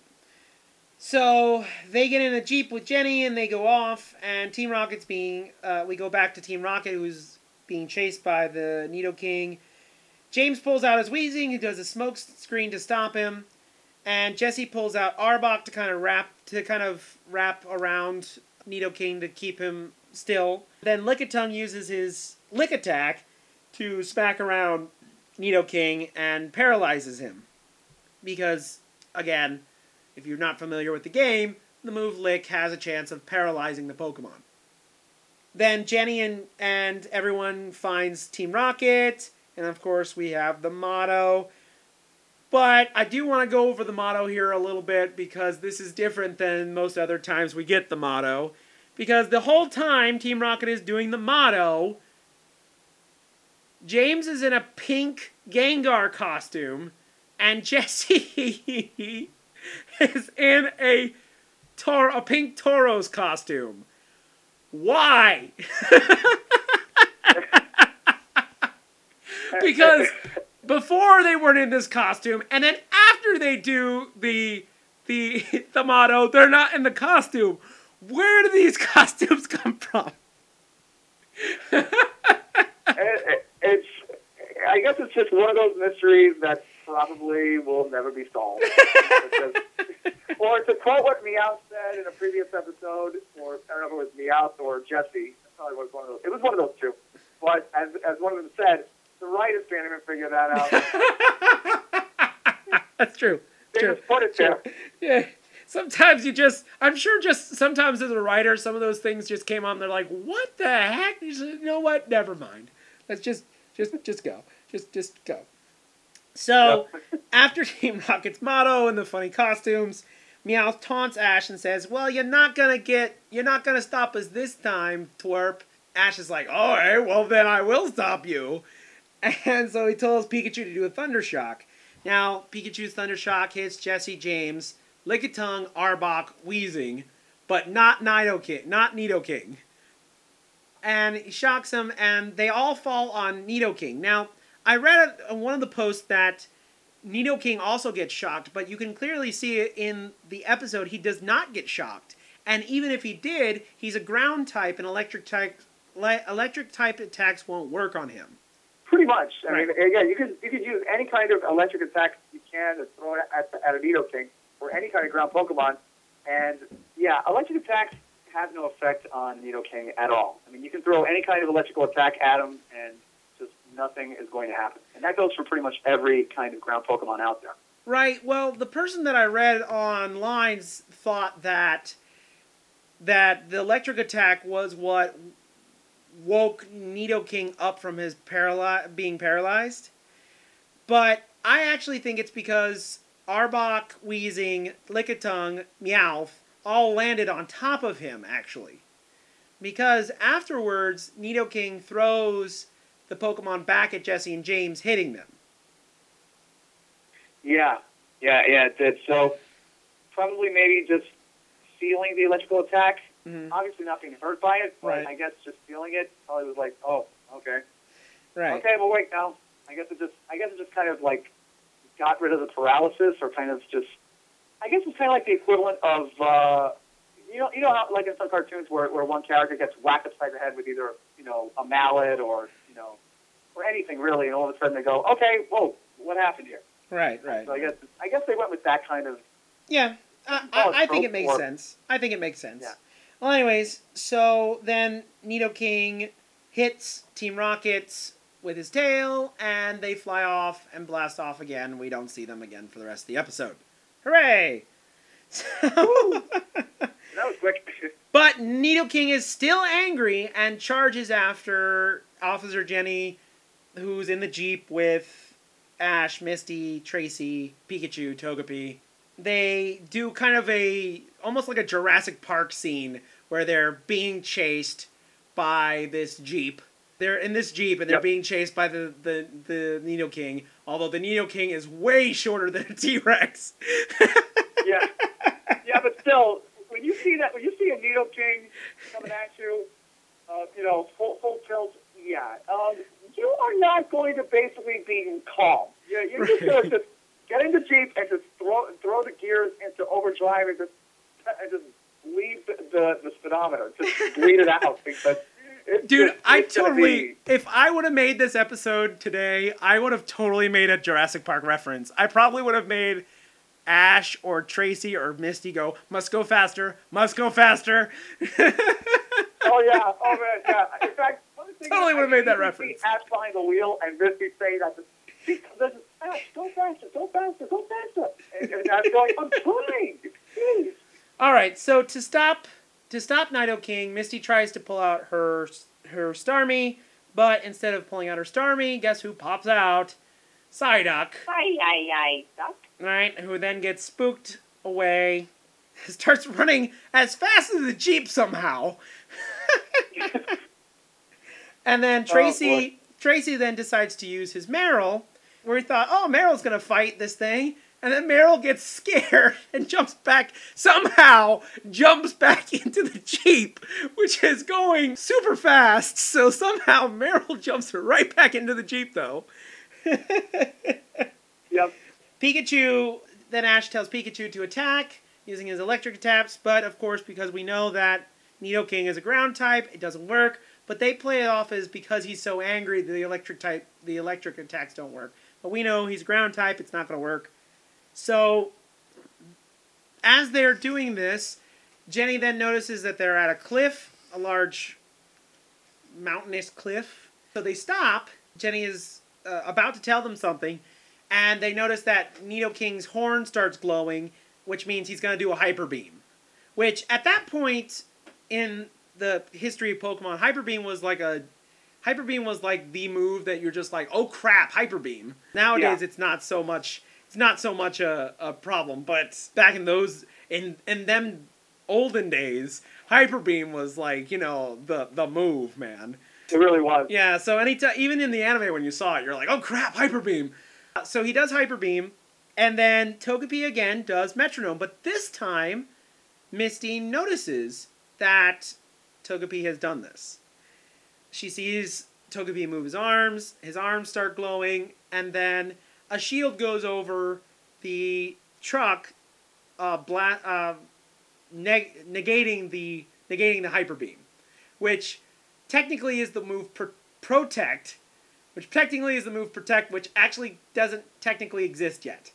So they get in a Jeep with Jenny and they go off, and Team Rocket's being, uh, we go back to Team Rocket, who's being chased by the Nidoking. James pulls out his Weezing, who does a smoke screen to stop him, and Jesse pulls out Arbok to kind of wrap, to kind of wrap around Nidoking to keep him still. Then Lickitung uses his Lick Attack to smack around Nidoking and paralyzes him. Because, again, if you're not familiar with the game, the move Lick has a chance of paralyzing the Pokemon. Then Jenny and, and everyone finds Team Rocket, and of course we have the motto. But I do want to go over the motto here a little bit because this is different than most other times we get the motto. Because the whole time Team Rocket is doing the motto, James is in a pink Gengar costume, and Jesse is in a tor- a pink Tauros costume. Why? Because before they weren't in this costume, and then after they do the the the motto, they're not in the costume. Where do these costumes come from? it, it's, I guess it's just one of those mysteries that probably will never be solved. Because, or to quote what Meowth said in a previous episode, or I don't know if it was Meowth or Jesse, it probably was one of those. It was one of those two. But as as one of them said, the writers can't even figure that out. That's true. They true. just put it there. Yeah. Sometimes you just, I'm sure just sometimes as a writer, some of those things just came on and they're like, what the heck? You said, you know what? Never mind. Let's just, just, just go. Just, just go. So, yep. After Team Rocket's motto and the funny costumes, Meowth taunts Ash and says, well, you're not going to get, you're not going to stop us this time, twerp. Ash is like, all right, well, then I will stop you. And so he tells Pikachu to do a Thunder Shock. Now, Pikachu's Thunder Shock hits Jesse James, Lickitung, Arbok, Weezing, but not Nidoking, not Nidoking. And he shocks him, and they all fall on Nidoking. Now, I read on one of the posts that Nidoking also gets shocked, but you can clearly see it in the episode he does not get shocked. And even if he did, he's a ground type, and electric type, electric type attacks won't work on him. Pretty much. I right. mean, yeah, you could you could use any kind of electric attack you can to throw it at, at a Nidoking or any kind of ground Pokemon. And, yeah, electric attacks have no effect on Nidoking at all. I mean, you can throw any kind of electrical attack at him, and just nothing is going to happen. And that goes for pretty much every kind of ground Pokemon out there. Right. Well, the person that I read online thought that that the electric attack was what woke Nidoking up from his paraly- being paralyzed. But I actually think it's because Arbok, Weezing, Lickitung, Meowth all landed on top of him, actually. Because afterwards, Nidoking throws the Pokemon back at Jesse and James, hitting them. Yeah, yeah, yeah, it did. So, probably maybe just feeling the electrical attack. Mm-hmm. Obviously not being hurt by it, but right. I guess just feeling it, probably was like, oh, okay. Right. Okay, well, wait, now, I guess it just, I guess it just kind of, like, got rid of the paralysis, or kind of just, I guess it's kind of like the equivalent of, uh, you know, you know how, like in some cartoons where, where one character gets whacked upside the head with either, you know, a mallet or, you know, or anything really, and all of a sudden they go, okay, whoa, what happened here? Right, right. So I guess, I guess they went with that kind of. Yeah, I, I, I think it makes or, sense. I think it makes sense. Yeah. Well, anyways, so then Nidoking hits Team Rockets with his tail, and they fly off and blast off again. We don't see them again for the rest of the episode. Hooray! So, that was quick. But Nidoking is still angry and charges after Officer Jenny, who's in the Jeep with Ash, Misty, Tracy, Pikachu, Togepi. They do kind of a, almost like a Jurassic Park scene where they're being chased by this Jeep. They're in this Jeep, and they're yep. being chased by the, the, the Nidoking, although the Nidoking is way shorter than a T-Rex. yeah. Yeah, but still, when you see that, when you see a Nidoking coming at you, uh, you know, full, full tilt, yeah, um, you are not going to basically be calm. You're, you're just going to just get in the Jeep and just throw throw the gears into overdrive and just, and just leave the, the, the speedometer. Just bleed it out. Because it's Dude, just, I it's totally, be... if I would have made this episode today, I would have totally made a Jurassic Park reference. I probably would have made Ash or Tracy or Misty go, must go faster, must go faster. Oh, yeah. Oh, man, yeah. In fact, totally would have made that reference. Ash behind the wheel and Misty say that, Ash, go faster, go faster, go faster. And, and Ash going, I'm trying, please. All right, so to stop to stop Nidoking, Misty tries to pull out her her Starmie, but instead of pulling out her Starmie, guess who pops out? Psyduck. Hi, hi, hi, duck. Right, who then gets spooked away, starts running as fast as the Jeep somehow. And then Tracy, oh, Tracy then decides to use his Meryl, where he thought, oh, Meryl's going to fight this thing. And then Meryl gets scared and jumps back, somehow jumps back into the Jeep, which is going super fast. So somehow Meryl jumps right back into the Jeep, though. Yep. Pikachu, then Ash tells Pikachu to attack using his electric attacks, but of course, because we know that Nidoking is a ground type, it doesn't work. but they play it off as because he's so angry the electric type the electric attacks don't work. But we know he's ground type, it's not going to work. So as they're doing this, Jenny then notices that they're at a cliff, a large mountainous cliff. So they stop. Jenny is uh, about to tell them something, and they notice that Nidoking's horn starts glowing, which means he's going to do a Hyper Beam. Which, at that point in the history of Pokemon, Hyper Beam was like a... Hyper Beam was like the move that you're just like, oh crap, Hyper Beam. Nowadays, yeah. it's not so much... It's not so much a, a problem, but back in those... In, in them olden days, Hyper Beam was like, you know, the, the move, man. It really was. Yeah, so anytime, even in the anime when you saw it, you're like, oh crap, Hyper Beam. So he does Hyper Beam, and then Togepi again does Metronome, but this time, Misty notices that Togepi has done this. She sees Togepi move his arms, his arms start glowing, and then a shield goes over the truck, uh, bla- uh, neg- negating the negating the Hyper Beam, which technically is the move per- Protect, which technically is the move Protect, which actually doesn't technically exist yet.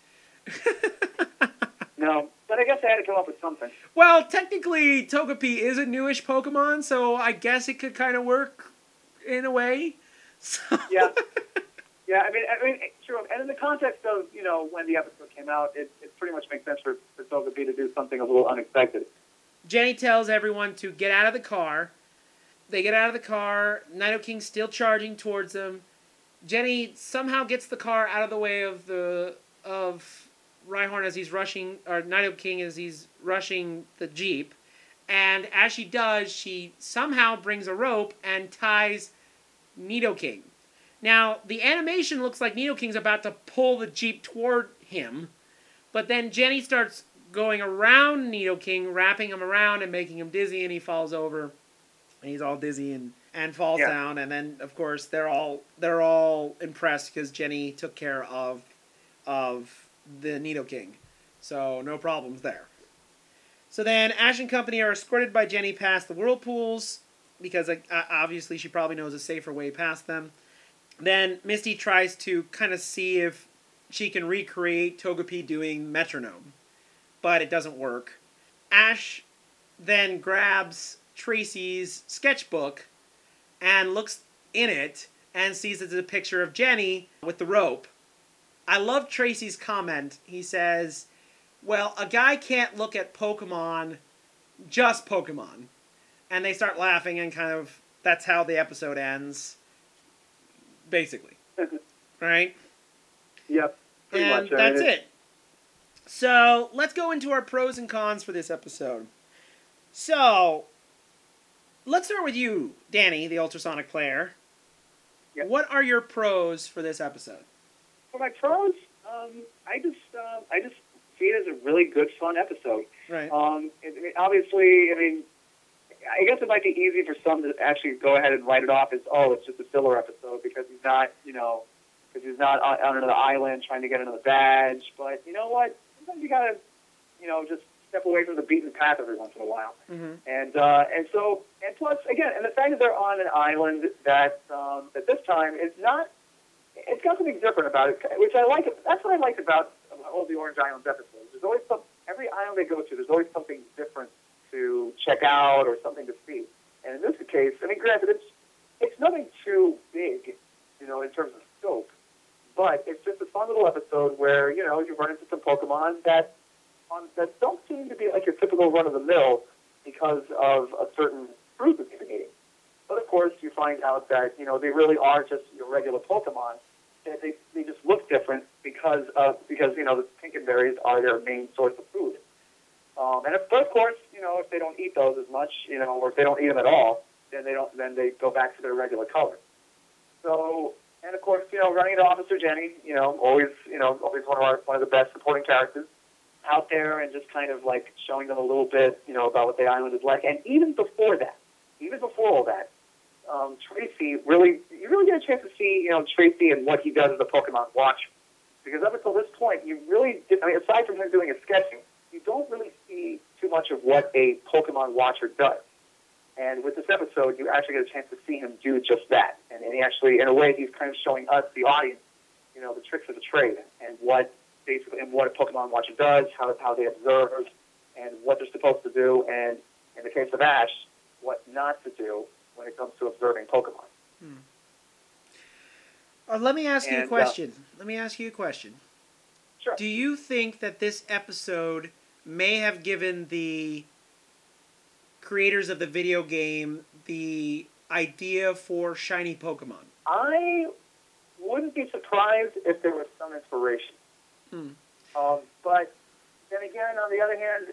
No, but I guess I had to come up with something. Well, technically, Togepi is a newish Pokemon, so I guess it could kind of work in a way. So. Yeah. Yeah, I mean, I mean, true. And in the context of, you know, when the episode came out, it, it pretty much makes sense for, for Togepi to do something a little unexpected. Jenny tells everyone to get out of the car. They get out of the car. Nidoking's still charging towards them. Jenny somehow gets the car out of the way of the of Rhyhorn as he's rushing, or Nidoking as he's rushing the Jeep. And as she does, she somehow brings a rope and ties Nidoking. Now, the animation looks like Nidoking's about to pull the Jeep toward him, but then Jenny starts going around Nidoking, wrapping him around and making him dizzy, and he falls over, and he's all dizzy and, and falls yeah. down. And then, of course, they're all they're all impressed because Jenny took care of of the Nidoking, so no problems there. So then, Ash and company are escorted by Jenny past the whirlpools because uh, obviously she probably knows a safer way past them. Then Misty tries to kind of see if she can recreate Togepi doing Metronome, but it doesn't work. Ash then grabs Tracy's sketchbook and looks in it and sees it's a picture of Jenny with the rope. I love Tracy's comment. He says, well, a guy can't look at Pokemon, just Pokemon. And they start laughing and kind of, that's how the episode ends. Basically. Right? Yep. Pretty and much. that's I mean, it. So, let's go into our pros and cons for this episode. So, let's start with you, Danny, the ultrasonic player. Yep. What are your pros for this episode? For my pros, um, I just uh, I just see it as a really good, fun episode. Right. Um, it, it, obviously, I mean, I guess it might be easy for some to actually go ahead and write it off as, oh, it's just a filler episode because he's not, you know, because he's not on, on another island trying to get another badge. But you know what? Sometimes you gotta, you know, just step away from the beaten path every once in a while. Mm-hmm. And uh, and so and plus again, and the fact that they're on an island that um, at this time is not, it's got something different about it, which I like. That's what I liked about, about all the Orange Islands episodes. There's always some, every island they go to, there's always something different to check out or something to see. And in this case, I mean, granted, it's it's nothing too big, you know, in terms of scope, but it's just a fun little episode where, you know, you run into some Pokemon that on, that don't seem to be like your typical run-of-the-mill because of a certain fruit that they're eating. But of course, you find out that, you know, they really are just your regular Pokemon. And they they just look different because of because you know the Pinkenberries are their main source of food. Um, and if, but of course, you know, if they don't eat those as much, you know, or if they don't eat them at all, then they don't. Then they go back to their regular color. So, and of course, you know, running into Officer Jenny, you know, always, you know, always one of our one of the best supporting characters out there, and just kind of like showing them a little bit, you know, about what the island is like. And even before that, even before all that, um, Tracy really, you really get a chance to see, you know, Tracy and what he does as a Pokemon watcher. Because up until this point, you really, did, I mean, aside from him doing his sketching, you don't really see too much of what a Pokemon watcher does. And with this episode, you actually get a chance to see him do just that. And, and he actually, in a way, he's kind of showing us, the audience, you know, the tricks of the trade and what basically and what a Pokemon watcher does, how how they observe, and what they're supposed to do, and in the case of Ash, what not to do when it comes to observing Pokemon. Hmm. Uh, let me ask and, you a question. Uh, let me ask you a question. Sure. Do you think that this episode may have given the creators of the video game the idea for shiny Pokemon? I wouldn't be surprised if there was some inspiration. Hmm. Um, but then again, on the other hand,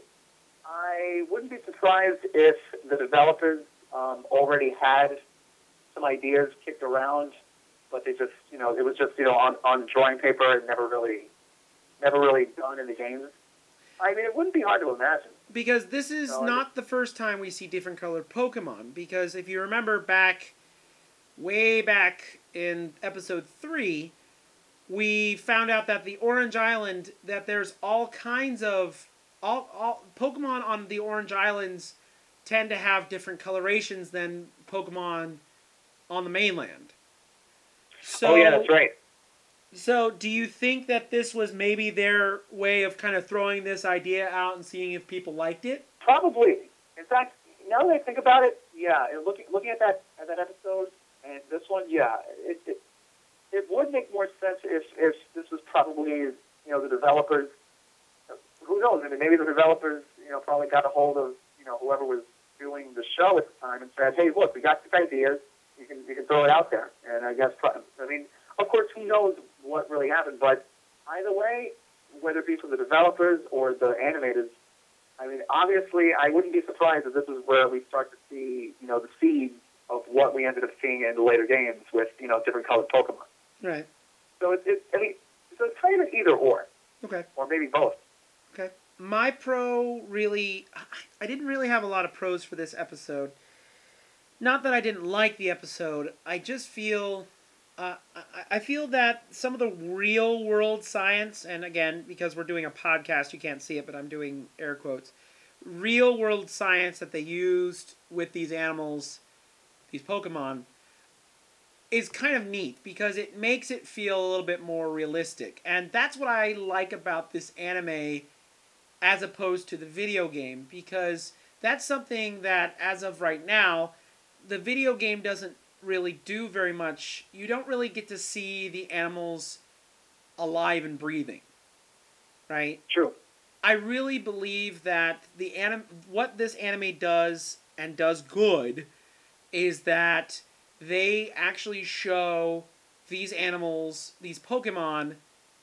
I wouldn't be surprised if the developers um, already had some ideas kicked around, but they just, you know, it was just, you know, on, on drawing paper and never really, never really done in the games. I mean, it wouldn't be hard to imagine. Because this is No, not the first time we see different colored Pokemon. Because if you remember back, way back in episode three, we found out that the Orange Island, that there's all kinds of, all, all Pokemon on the Orange Islands tend to have different colorations than Pokemon on the mainland. So, oh, yeah, that's right. So, do you think that this was maybe their way of kind of throwing this idea out and seeing if people liked it? Probably. In fact, now that I think about it, yeah, and looking looking at that at that episode and this one, yeah, it it, it would make more sense if, if this was probably, you know, the developers. Who knows? I mean, maybe the developers, you know, probably got a hold of, you know, whoever was doing the show at the time and said, "Hey, look, we got these ideas. You can you can throw it out there." And I guess, I mean, of course, who knows what really happened? But either way, whether it be from the developers or the animators, I mean, obviously, I wouldn't be surprised if this is where we start to see, you know, the seeds of what we ended up seeing in the later games with, you know, different colored Pokemon. Right. So it's, it, I mean, so it's kind of an either or. Okay. Or maybe both. Okay. My pro really, I didn't really have a lot of pros for this episode. Not that I didn't like the episode. I just feel, uh, I, I feel that some of the real world science, and again, because we're doing a podcast, you can't see it, but I'm doing air quotes. Real world science that they used with these animals, these Pokemon, is kind of neat because it makes it feel a little bit more realistic. And that's what I like about this anime as opposed to the video game, because that's something that, as of right now, the video game doesn't really do very much. You don't really get to see the animals alive and breathing, right? True. I really believe that the anim- what this anime does, and does good, is that they actually show these animals, these Pokemon,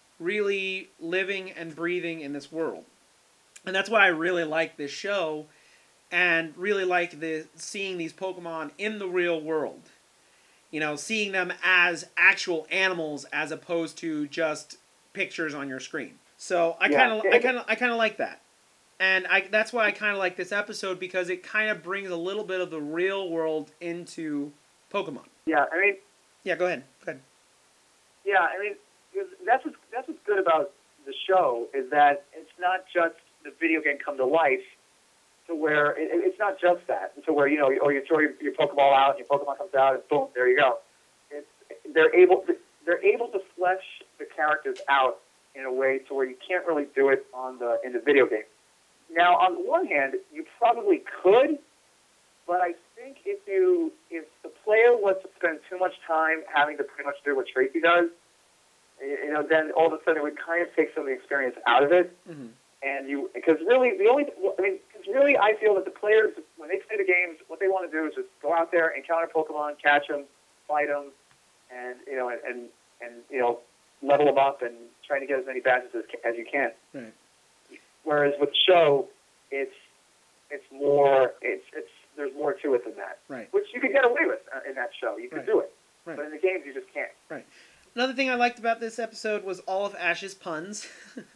really living and breathing in this world. And that's why I really like this show, and really like the seeing these Pokemon in the real world. You know, seeing them as actual animals as opposed to just pictures on your screen. So I kind of, I kind of, I kind of like that, and I that's why I kind of like this episode, because it kind of brings a little bit of the real world into Pokemon. Yeah, I mean. Yeah, go ahead. Go ahead. Yeah, I mean, that's what's, that's what's good about the show, is that it's not just the video game come to life, to where it, it's not just that, to where, you know, or you throw your, your Pokeball out and your Pokemon comes out and boom, there you go. It's, they're able to, they're able to flesh the characters out in a way to where you can't really do it on the in the video game. Now, on the one hand, you probably could, but I think if you if the player was to spend too much time having to pretty much do what Tracy does, you know, then all of a sudden it would kind of take some of the experience out of it. Mm-hmm. And you, because really, the only, I mean, because really, I feel that the players, when they play the games, what they want to do is just go out there, encounter Pokemon, catch them, fight them, and you know, and and, and you know, level them up and trying to get as many badges as, as you can. Right. Whereas with the show, it's it's more, it's it's there's more to it than that. Right. Which you could get away with uh, in that show. You could Right. do it. Right. But in the games, you just can't. Right. Another thing I liked about this episode was all of Ash's puns.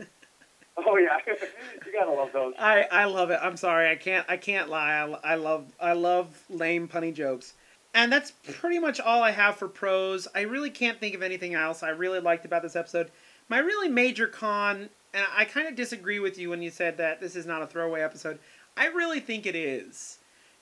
Oh yeah, you gotta love those. I, I love it. I'm sorry, I can't I can't lie. I, I love I love lame punny jokes, and that's pretty much all I have for pros. I really can't think of anything else I really liked about this episode. My really major con, and I kind of disagree with you when you said that this is not a throwaway episode. I really think it is.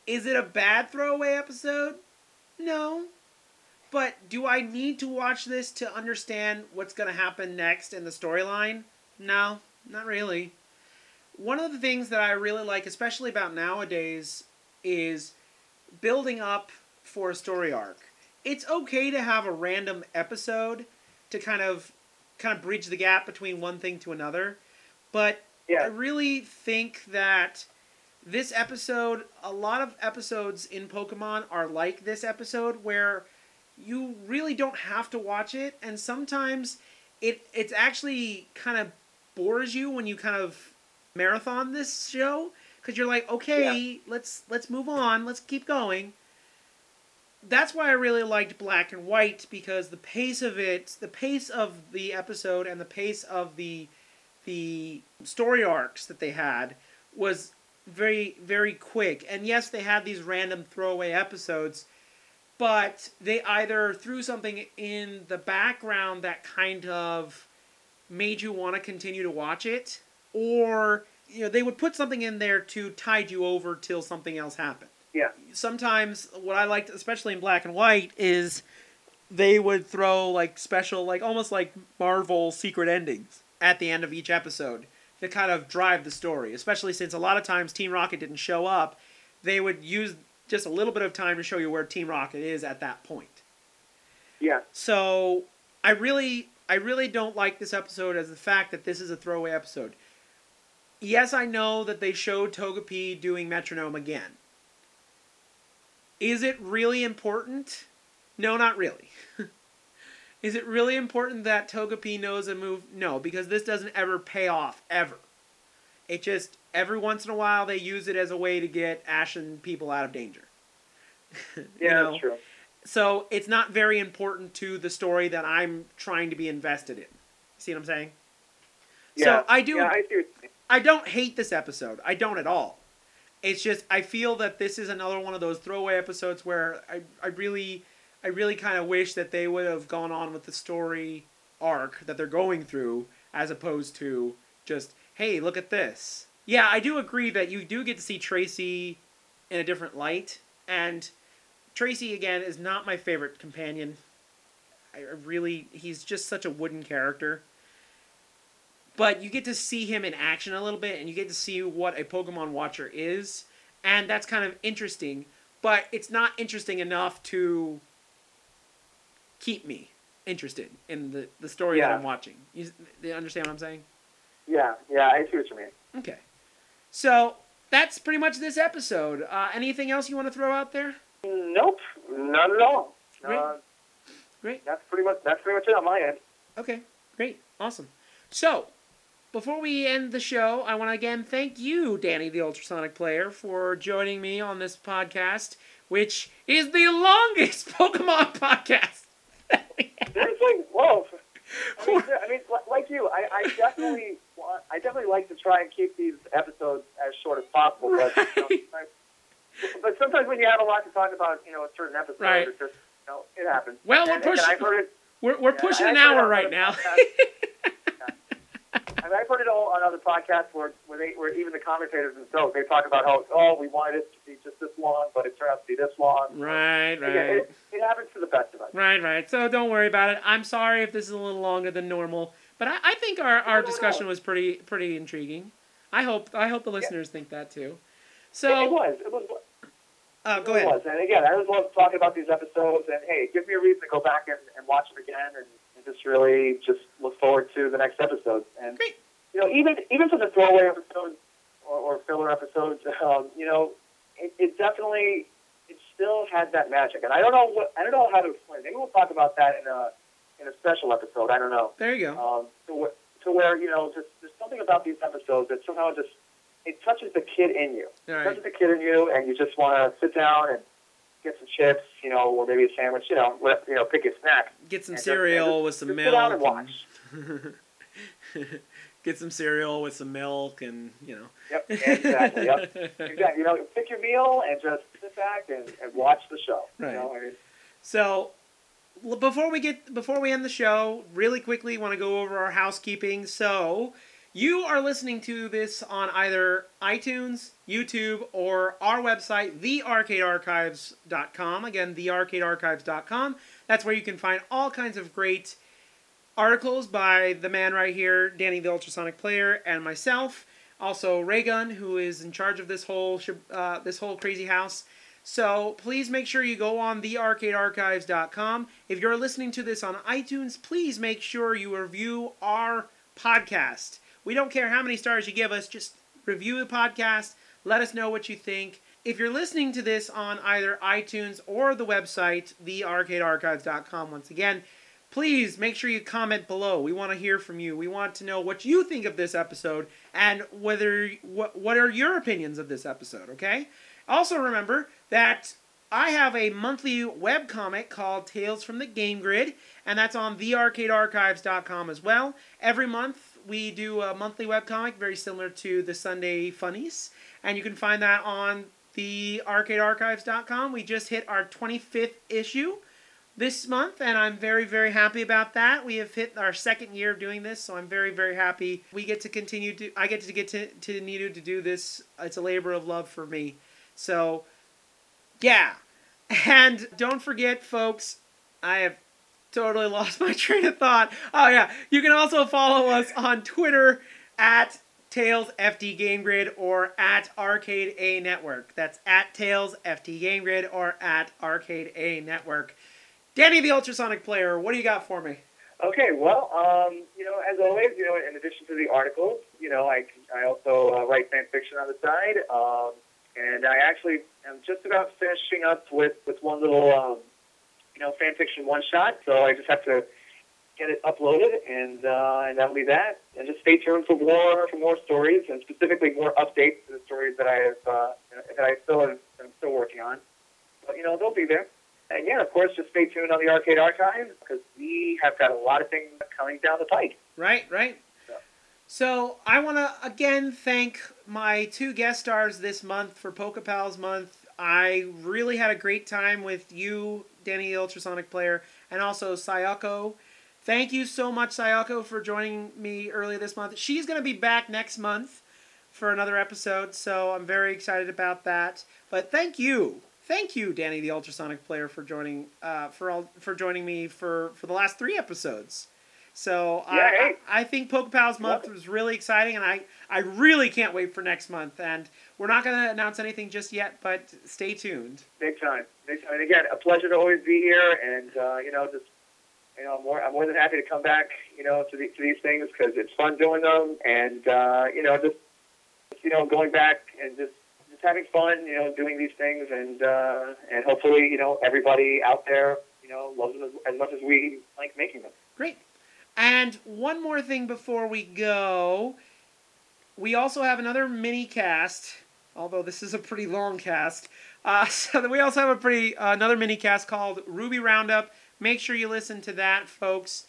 Is it a bad throwaway episode? No. But do I need to watch this to understand what's going to happen next in the storyline? No, not really. One of the things that I really like, especially about nowadays, is building up for a story arc. It's okay to have a random episode to kind of kind of bridge the gap between one thing to another, but Yeah. I really think that this episode, a lot of episodes in Pokemon are like this episode where you really don't have to watch it, and sometimes it it's actually kind of bores you when you kind of marathon this show because you're like, okay, Yeah. let's let's move on, let's keep going. That's why I really liked Black and White, because the pace of it, the pace of the episode and the pace of the the story arcs that they had was very, very quick. And yes, they had these random throwaway episodes, but they either threw something in the background that kind of made you want to continue to watch it, or you know, they would put something in there to tide you over till something else happened. Yeah. Sometimes what I liked, especially in Black and White, is they would throw like special, like almost like Marvel secret endings at the end of each episode to kind of drive the story. Especially since a lot of times Team Rocket didn't show up, they would use just a little bit of time to show you where Team Rocket is at that point. Yeah. So I really, I really don't like this episode as the fact that this is a throwaway episode. Yes, I know that they showed Togepi doing Metronome again. Is it really important? No, not really. Is it really important that Togepi knows a move? No, because this doesn't ever pay off, ever. It just, every once in a while, they use it as a way to get Ashen people out of danger. Yeah, You know? that's true. So it's not very important to the story that I'm trying to be invested in. See what I'm saying? Yeah. So I do. Yeah, I see what you mean. I don't hate this episode. I don't at all. It's just I feel that this is another one of those throwaway episodes where I, I really I really kind of wish that they would have gone on with the story arc that they're going through as opposed to just, hey, look at this. Yeah, I do agree that you do get to see Tracy in a different light, and Tracy again is not my favorite companion. I really he's just such a wooden character. But you get to see him in action a little bit, and you get to see what a Pokemon watcher is, and that's kind of interesting. But it's not interesting enough to keep me interested in the, the story Yeah. that I'm watching. You, you understand what I'm saying? Yeah, yeah, I see what you mean. Okay. So, that's pretty much this episode. Uh, anything else you want to throw out there? Nope, not at all. Great. Uh, Great. that's pretty much that's pretty much it on my end. Okay, great. Awesome. So, before we end the show, I want to again thank you, Danny the Ultrasonic Player, for joining me on this podcast, which is the longest Pokemon podcast that we have. Seriously? Whoa. I mean, I mean, li- like you, I, I definitely want, I definitely like to try and keep these episodes as short as possible. But, you know, Right. sometimes- but sometimes when you have a lot to talk about, you know, a certain episode, Right. it's just, you know, it happens. Well, we're And- and pushing- I've heard it. We're, we're Yeah, pushing I an heard it hour on right other now. podcasts. I mean, I've heard it all on other podcasts where, where they, where even the commentators themselves, they talk about how, oh, we wanted it to be just this long, but it turned out to be this long. Right, right. Yeah, it, it happens to the best of us. Right, right. So don't worry about it. I'm sorry if this is a little longer than normal, but I, I think our, our No, no, discussion no. was pretty pretty intriguing. I hope I hope the listeners think that too. It, it So, was. It was. uh, go it ahead. was. And again, I just love talking about these episodes, and hey, it gives me a reason to go back and, and watch them again, and, and just really just look forward to the next episode. And Great. you know, even even for the throwaway episodes or, or filler episodes, um, you know, it, it definitely it still has that magic. And I don't know what I don't know how to explain. Maybe we'll talk about that in a in a special episode. I don't know. There you go. Um, to, wh- to where you know, just there's something about these episodes that somehow just it touches the kid in you. All It right. touches the kid in you, and you just want to sit down and get some chips, you know, or maybe a sandwich, you know, let, you know, pick a snack. Get some and just- cereal and with just- some just milk. Sit down and watch. and- Get some cereal with some milk, and you know. Yep, exactly. Yep. Exactly. You know, pick your meal and just sit back and, and watch the show. Right. You know, I mean, So, l- before we get before we end the show, really quickly want to go over our housekeeping. So, you are listening to this on either iTunes, YouTube, or our website, the arcade archives dot com. Again, the arcade archives dot com. That's where you can find all kinds of great articles by the man right here, Danny the Ultrasonic Player, and myself. Also, Raygun, who is in charge of this whole uh, this whole crazy house. So please make sure you go on the arcade archives dot com. If you're listening to this on iTunes, please make sure you review our podcast. We don't care how many stars you give us, just review the podcast, let us know what you think. If you're listening to this on either iTunes or the website, the arcade archives dot com, once again, please make sure you comment below. We want to hear from you. We want to know what you think of this episode and whether what what are your opinions of this episode, okay? Also remember that I have a monthly webcomic called Tales from the Game Grid, and that's on the arcade archives dot com as well. Every month we do a monthly webcomic very similar to the Sunday Funnies, and you can find that on the arcade archives dot com. We just hit our twenty-fifth issue this month, and I'm very, very happy about that. We have hit our second year of doing this, so I'm very, very happy. We get to continue to, I get to get to, to Nido to do this. It's a labor of love for me. So, yeah. And don't forget, folks, I have totally lost my train of thought. Oh, yeah. You can also follow us on Twitter at TailsFTGameGrid or at Arcade A Network. That's at TailsFTGameGrid or at Arcade A Network. Danny the Ultrasonic Player, what do you got for me? Okay, well, um, you know, as always, you know, in addition to the articles, you know, I, I also uh, write fan fiction on the side, um, and I actually am just about finishing up with, with one little, um, you know, fan fiction one-shot, so I just have to get it uploaded, and uh, and that'll be that. And just stay tuned for more for more stories, and specifically more updates to the stories that I have uh, that I still have, I'm still working on. But you know, they'll be there. And yeah, of course, just stay tuned on the Arcade Archive because we have got a lot of things coming down the pike. Right, right. So, so I want to again thank my two guest stars this month for PokePals month. I really had a great time with you, Danny the Ultrasonic Player, and also Sayako. Thank you so much, Sayako, for joining me earlier this month. She's going to be back next month for another episode, so I'm very excited about that. But thank you. Thank you, Danny the Ultrasonic Player, for joining uh, for all, for joining me for, for the last three episodes. So yeah, I, hey. I I think PokePals month was really exciting, and I, I really can't wait for next month. And we're not going to announce anything just yet, but stay tuned. Big time, big time. And again, a pleasure to always be here, and uh, you know, just you know, I'm more I'm more than happy to come back, you know, to, the, to these things because it's fun doing them, and uh, you know, just you know, going back and just. having fun, you know, doing these things, and uh, and hopefully, you know, everybody out there, you know, loves them as, as much as we like making them. Great. And one more thing before we go, we also have another mini cast, although this is a pretty long cast. Uh, so we also have a pretty uh, another mini cast called Ruby Roundup. Make sure you listen to that, folks.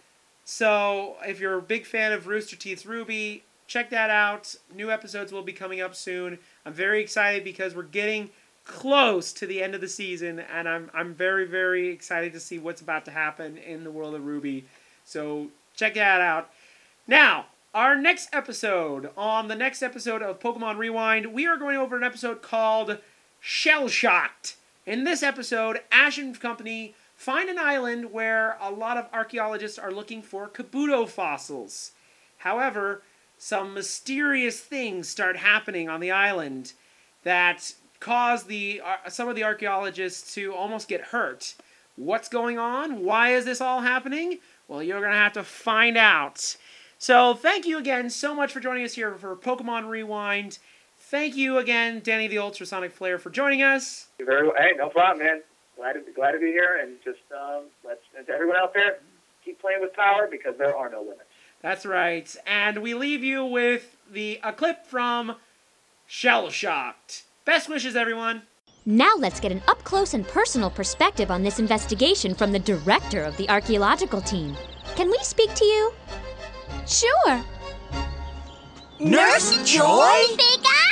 So if you're a big fan of Rooster Teeth's Ruby, check that out. New episodes will be coming up soon. I'm very excited because we're getting close to the end of the season, and I'm I'm very, very excited to see what's about to happen in the world of Ruby. So check that out. Now, our next episode, on the next episode of Pokemon Rewind, we are going over an episode called Shell Shocked. In this episode, Ash and company find an island where a lot of archaeologists are looking for Kabuto fossils. However, some mysterious things start happening on the island that cause the uh, some of the archaeologists to almost get hurt. What's going on? Why is this all happening? Well, you're going to have to find out. So thank you again so much for joining us here for Pokemon Rewind. Thank you again, Danny the Ultrasonic Player, for joining us. You're very well. Hey, no problem, man. Glad to, glad to be here, and just um, let's, and to everyone out there, keep playing with power because there are no limits. That's right. And we leave you with the a clip from Shell Shocked. Best wishes, everyone. Now let's get an up-close and personal perspective on this investigation from the director of the archaeological team. Can we speak to you? Sure. Nurse Joy? Pika?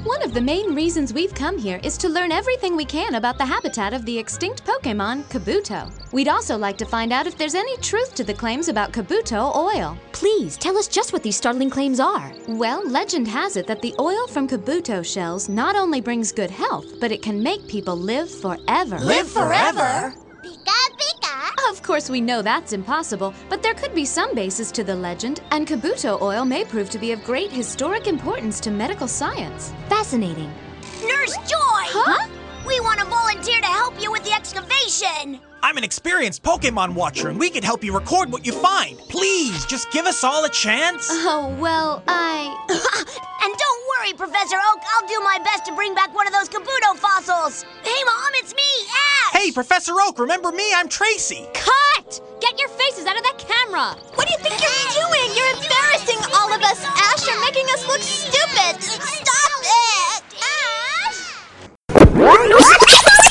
One of the main reasons we've come here is to learn everything we can about the habitat of the extinct Pokémon, Kabuto. We'd also like to find out if there's any truth to the claims about Kabuto oil. Please, tell us just what these startling claims are. Well, legend has it that the oil from Kabuto shells not only brings good health, but it can make people live forever. Live forever? Pika pika! Of course, we know that's impossible, but there could be some basis to the legend, and Kabuto oil may prove to be of great historic importance to medical science. Fascinating. Nurse Joy! Huh? We want to volunteer to help you with the excavation! I'm an experienced Pokemon watcher, and we could help you record what you find. Please, just give us all a chance. Oh, well, I... And don't worry, Professor Oak, I'll do my best to bring back one of those Kabuto fossils! Hey, Mom, it's me, Ash! Hey, Professor Oak, remember me? I'm Tracy. Cut! Get your faces out of that camera! What do you think you're doing? You're embarrassing all of us, Ash! You're making us look stupid! Stop it! Ash!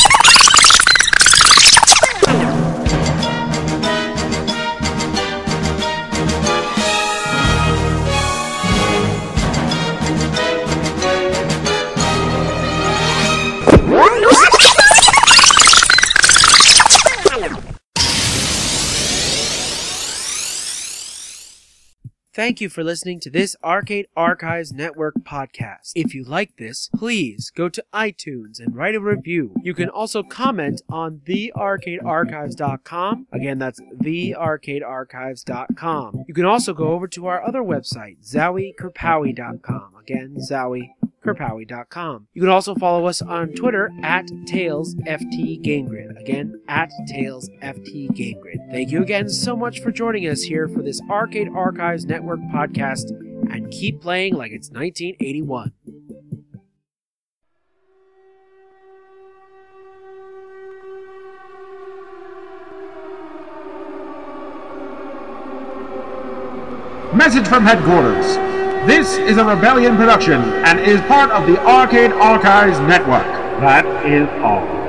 Thank you for listening to this Arcade Archives Network podcast. If you like this, please go to iTunes and write a review. You can also comment on the arcade archives dot com. Again, that's the arcade archives dot com. You can also go over to our other website, zowie kerpowie dot com. Again, zowie kerpowie dot com. You can also follow us on Twitter at TailsFTGameGrid. Again, at TailsFTGameGrid. Thank you again so much for joining us here for this Arcade Archives Network podcast, and keep playing like it's nineteen eighty-one. Message from headquarters. This is a Rebellion production and is part of the Arcade Archives Network. That is all.